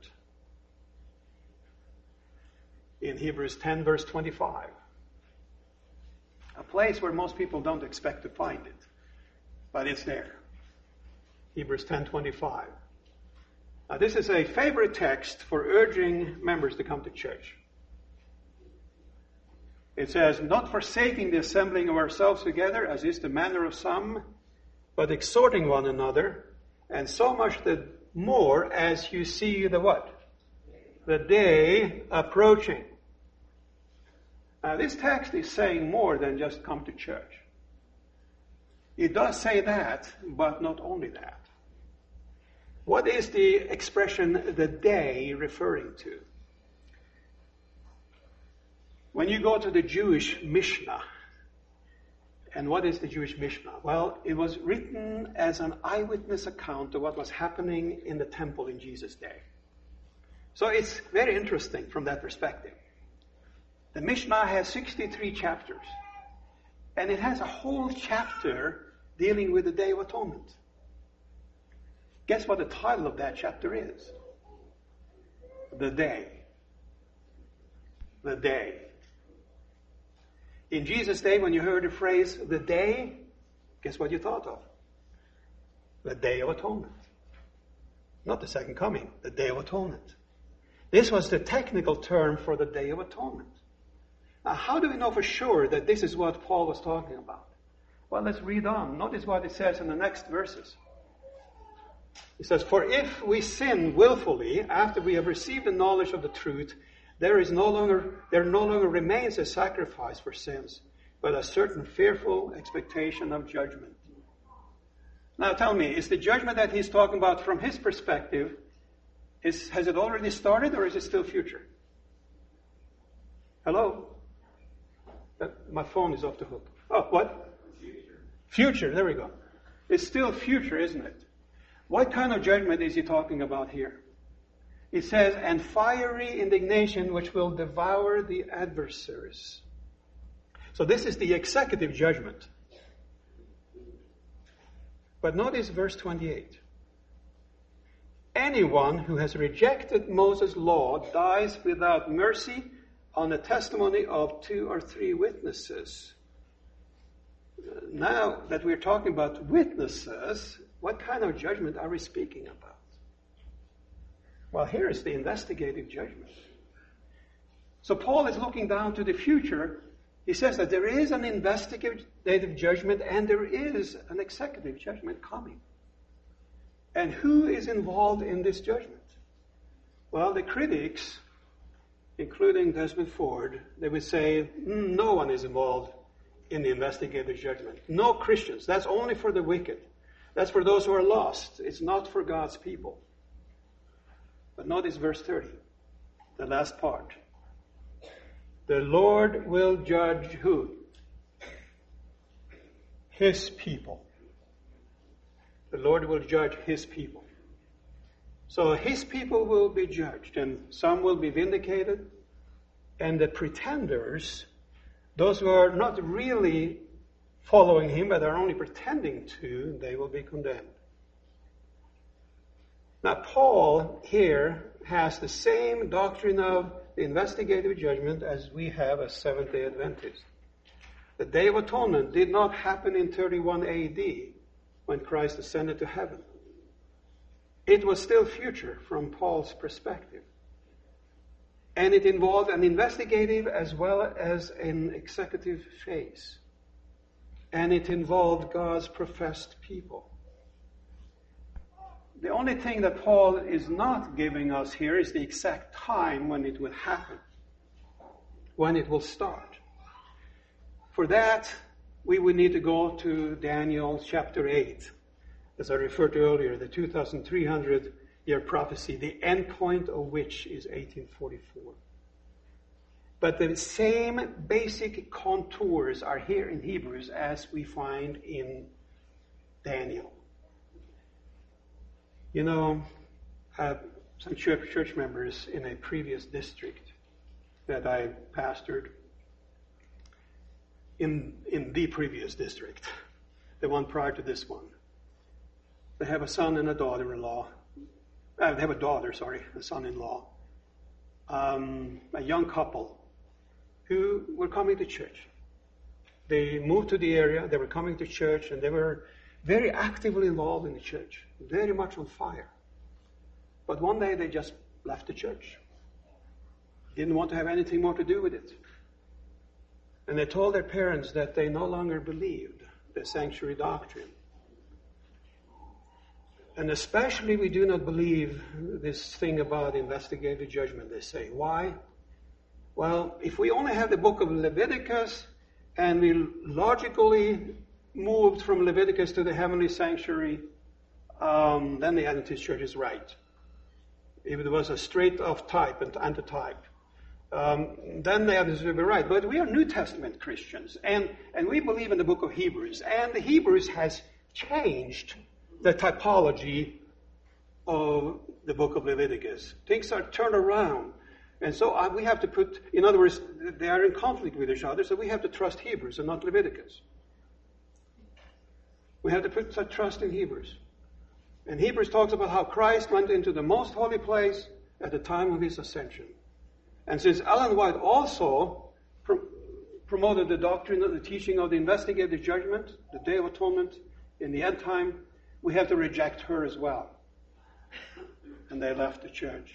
Speaker 3: In Hebrews ten verse twenty-five. A place where most people don't expect to find it. But it's there. Hebrews ten twenty-five. Now this is a favorite text for urging members to come to church. It says, not forsaking the assembling of ourselves together, as is the manner of some, but exhorting one another, and so much the more as you see the what? The day approaching. Now this text is saying more than just come to church. It does say that, but not only that. What is the expression, the day, referring to? When you go to the Jewish Mishnah, And what is the Jewish Mishnah? Well, it was written as an eyewitness account of what was happening in the temple in Jesus' day. So it's very interesting from that perspective. The Mishnah has sixty-three chapters, and it has a whole chapter dealing with the Day of Atonement. Guess what the title of that chapter is? The Day. The Day. In Jesus' day, when you heard the phrase, the day, guess what you thought of? The Day of Atonement. Not the Second Coming, the Day of Atonement. This was the technical term for the Day of Atonement. Now, how do we know for sure that this is what Paul was talking about? Well, let's read on. Notice what it says in the next verses. It says, "For if we sin willfully after we have received the knowledge of the truth, there is no longer there no longer remains a sacrifice for sins, but a certain fearful expectation of judgment." Now tell me, is the judgment that he's talking about from his perspective, is has it already started or is it still future? Hello? That, my phone is off the hook. Oh, what? Future. Future, there we go. It's still future, isn't it? What kind of judgment is he talking about here? It says, "and fiery indignation which will devour the adversaries." So this is the executive judgment. But notice verse twenty-eight. "Anyone who has rejected Moses' law dies without mercy on the testimony of two or three witnesses." Now that we're talking about witnesses, what kind of judgment are we speaking about? Well, here is the investigative judgment. So Paul is looking down to the future. He says that there is an investigative judgment and there is an executive judgment coming. And who is involved in this judgment? Well, the critics, including Desmond Ford, they would say mm, no one is involved in the investigative judgment. No Christians. That's only for the wicked. That's for those who are lost. It's not for God's people. But notice verse thirty, the last part. "The Lord will judge" who? His people. The Lord will judge His people. So His people will be judged, and some will be vindicated, and the pretenders, those who are not really following Him, but are only pretending to, they will be condemned. Now, Paul here has the same doctrine of the investigative judgment as we have as Seventh-day Adventists. The Day of Atonement did not happen in thirty-one A D when Christ ascended to heaven. It was still future from Paul's perspective. And it involved an investigative as well as an executive phase. And it involved God's professed people. The only thing that Paul is not giving us here is the exact time when it will happen, when it will start. For that, we would need to go to Daniel chapter eight, as I referred to earlier, the two thousand three hundred year prophecy, the end point of which is eighteen forty-four. But the same basic contours are here in Hebrews as we find in Daniel. You know, I have some church, church members in a previous district that I pastored in, in the previous district, the one prior to this one. They have a son and a daughter-in-law. Uh, they have a daughter, sorry, a son-in-law. Um, a young couple who were coming to church. They moved to the area, they were coming to church, and they were very actively involved in the church, very much on fire. But one day they just left the church. Didn't want to have anything more to do with it. And they told their parents that they no longer believed the sanctuary doctrine. And especially we do not believe this thing about investigative judgment, they say. Why? Well, if we only have the book of Leviticus and we logically moved from Leviticus to the heavenly sanctuary, um, then the Adventist Church is right. If it was a straight off type and antitype, um, then the others will be right. But we are New Testament Christians, and, and we believe in the book of Hebrews. And the Hebrews has changed the typology of the book of Leviticus. Things are turned around. And so uh, we have to put, in other words, they are in conflict with each other, so we have to trust Hebrews and not Leviticus. We have to put such trust in Hebrews. And Hebrews talks about how Christ went into the most holy place at the time of his ascension. And since Ellen White also pr- promoted the doctrine of the teaching of the investigative judgment, the Day of Atonement, in the end time, we have to reject her as well. And they left the church.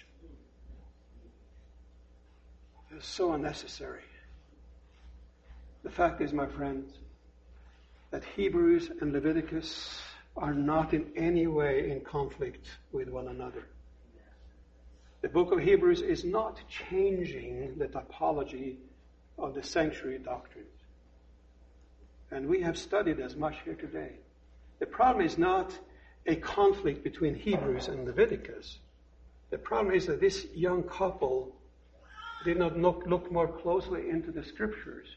Speaker 3: It's so unnecessary. The fact is, my friends, that Hebrews and Leviticus are not in any way in conflict with one another. The book of Hebrews is not changing the typology of the sanctuary doctrines. And we have studied as much here today. The problem is not a conflict between Hebrews and Leviticus. The problem is that this young couple did not look, look more closely into the scriptures,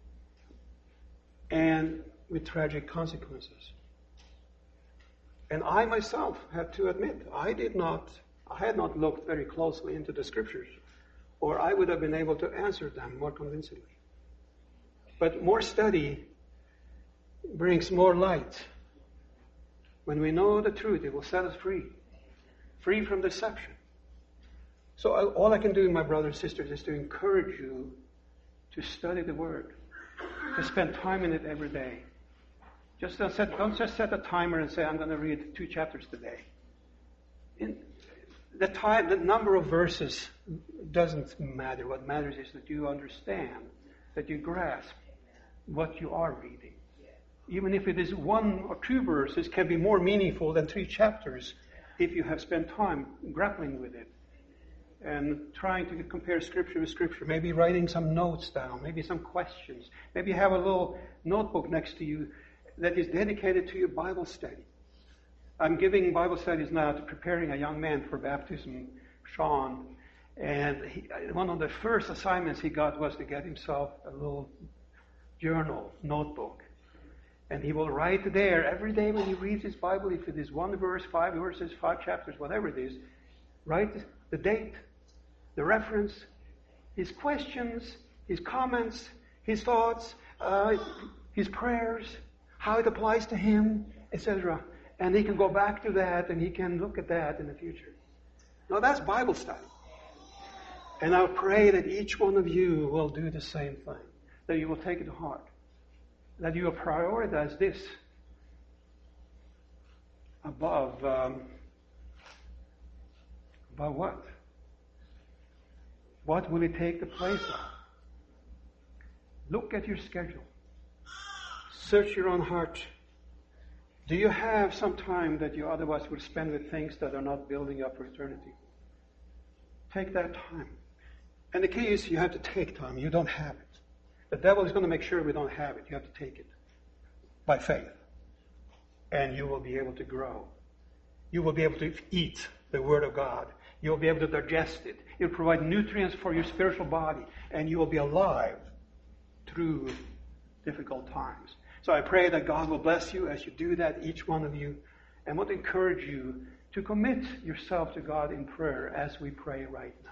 Speaker 3: and with tragic consequences. And I myself have to admit, I did not, I had not looked very closely into the scriptures, or I would have been able to answer them more convincingly. But more study brings more light. When we know the truth, it will set us free, free from deception. So all I can do, my brothers and sisters, is to encourage you to study the Word, to spend time in it every day. Just don't, set, don't just set a timer and say, I'm going to read two chapters today. In the time, the number of verses doesn't matter. What matters is that you understand, that you grasp what you are reading. Even if it is one or two verses, can be more meaningful than three chapters if you have spent time grappling with it and trying to compare scripture with scripture, maybe writing some notes down, maybe some questions, maybe have a little notebook next to you that is dedicated to your Bible study. I'm giving Bible studies now to preparing a young man for baptism, Sean, and he, one of the first assignments he got was to get himself a little journal, notebook. And he will write there every day when he reads his Bible, if it is one verse, five verses, five chapters, whatever it is, write the date, the reference, his questions, his comments, his thoughts, uh, his prayers, how it applies to him, et cetera. And he can go back to that and he can look at that in the future. Now that's Bible study. And I pray that each one of you will do the same thing, that you will take it to heart, that you will prioritize this above, um, above what? What will it take the place of? Look at your schedule. Search your own heart. Do you have some time that you otherwise would spend with things that are not building up for eternity? Take that time. And the key is you have to take time. You don't have it. The devil is going to make sure we don't have it. You have to take it by faith. And you will be able to grow. You will be able to eat the Word of God. You will be able to digest it. It will provide nutrients for your spiritual body. And you will be alive through difficult times. So I pray that God will bless you as you do that, each one of you. And I want to encourage you to commit yourself to God in prayer as we pray right now.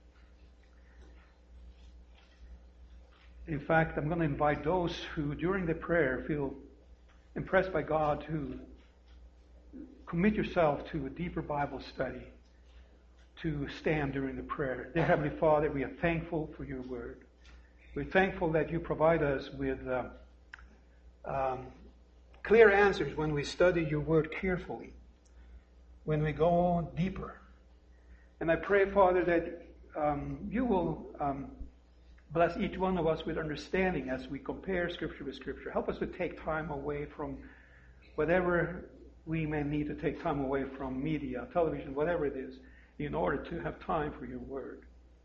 Speaker 3: In fact, I'm going to invite those who, during the prayer, feel impressed by God to commit yourself to a deeper Bible study, to stand during the prayer. Dear Heavenly Father, we are thankful for your word. We're thankful that you provide us with uh, um, clear answers when we study your word carefully, when we go deeper. And I pray, Father, that um, you will um, bless each one of us with understanding as we compare Scripture with Scripture. Help us to take time away from whatever we may need to take time away from media, television, whatever it is, in order to have time for your word.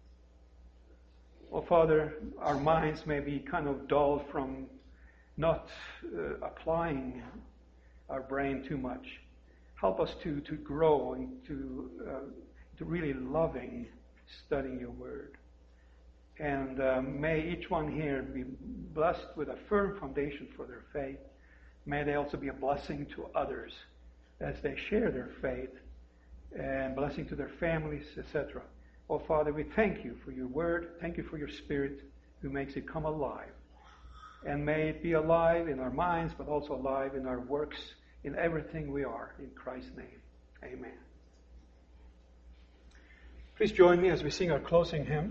Speaker 3: Oh, Father, our minds may be kind of dulled from not uh, applying our brain too much. Help us to, to grow and to, uh, to really loving studying your word. And um, may each one here be blessed with a firm foundation for their faith. May they also be a blessing to others as they share their faith, and blessing to their families, et cetera. Oh, Father, we thank you for your word. Thank you for your Spirit who makes it come alive. And may it be alive in our minds, but also alive in our works, in everything we are. In Christ's name, amen. Please join me as we sing our closing hymn.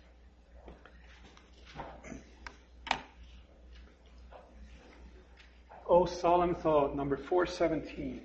Speaker 3: O Solemn Thought, number four seventeen.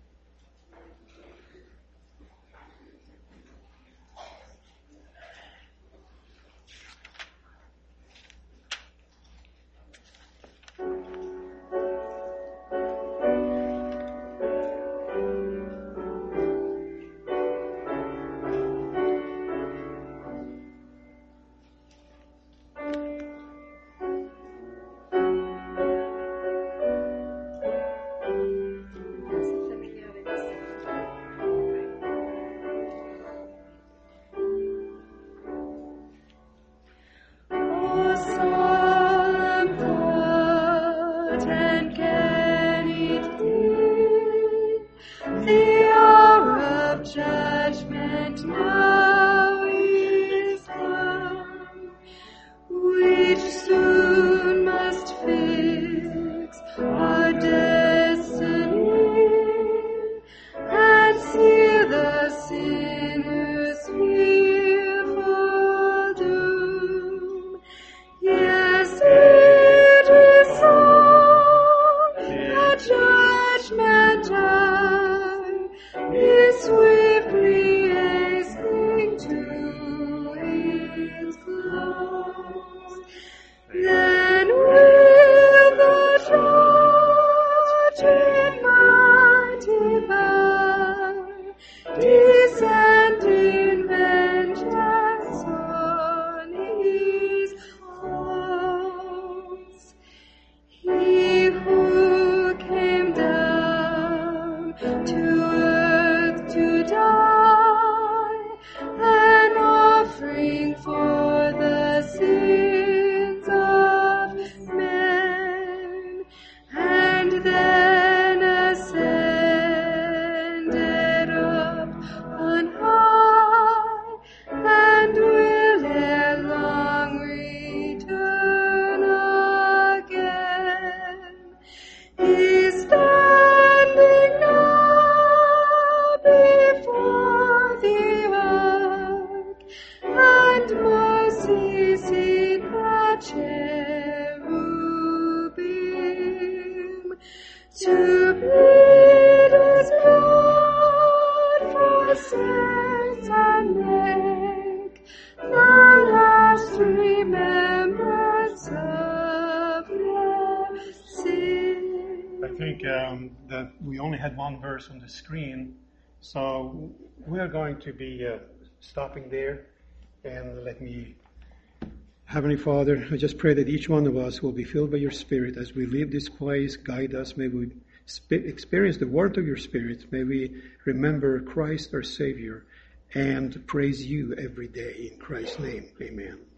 Speaker 3: On the screen, so we are going to be uh, stopping there. And let me, Heavenly Father, I just pray that each one of us will be filled by your Spirit as we leave this place. Guide us. May we sp- experience the warmth of your Spirit. May we remember Christ our Savior and praise you every day. In Christ's name, amen.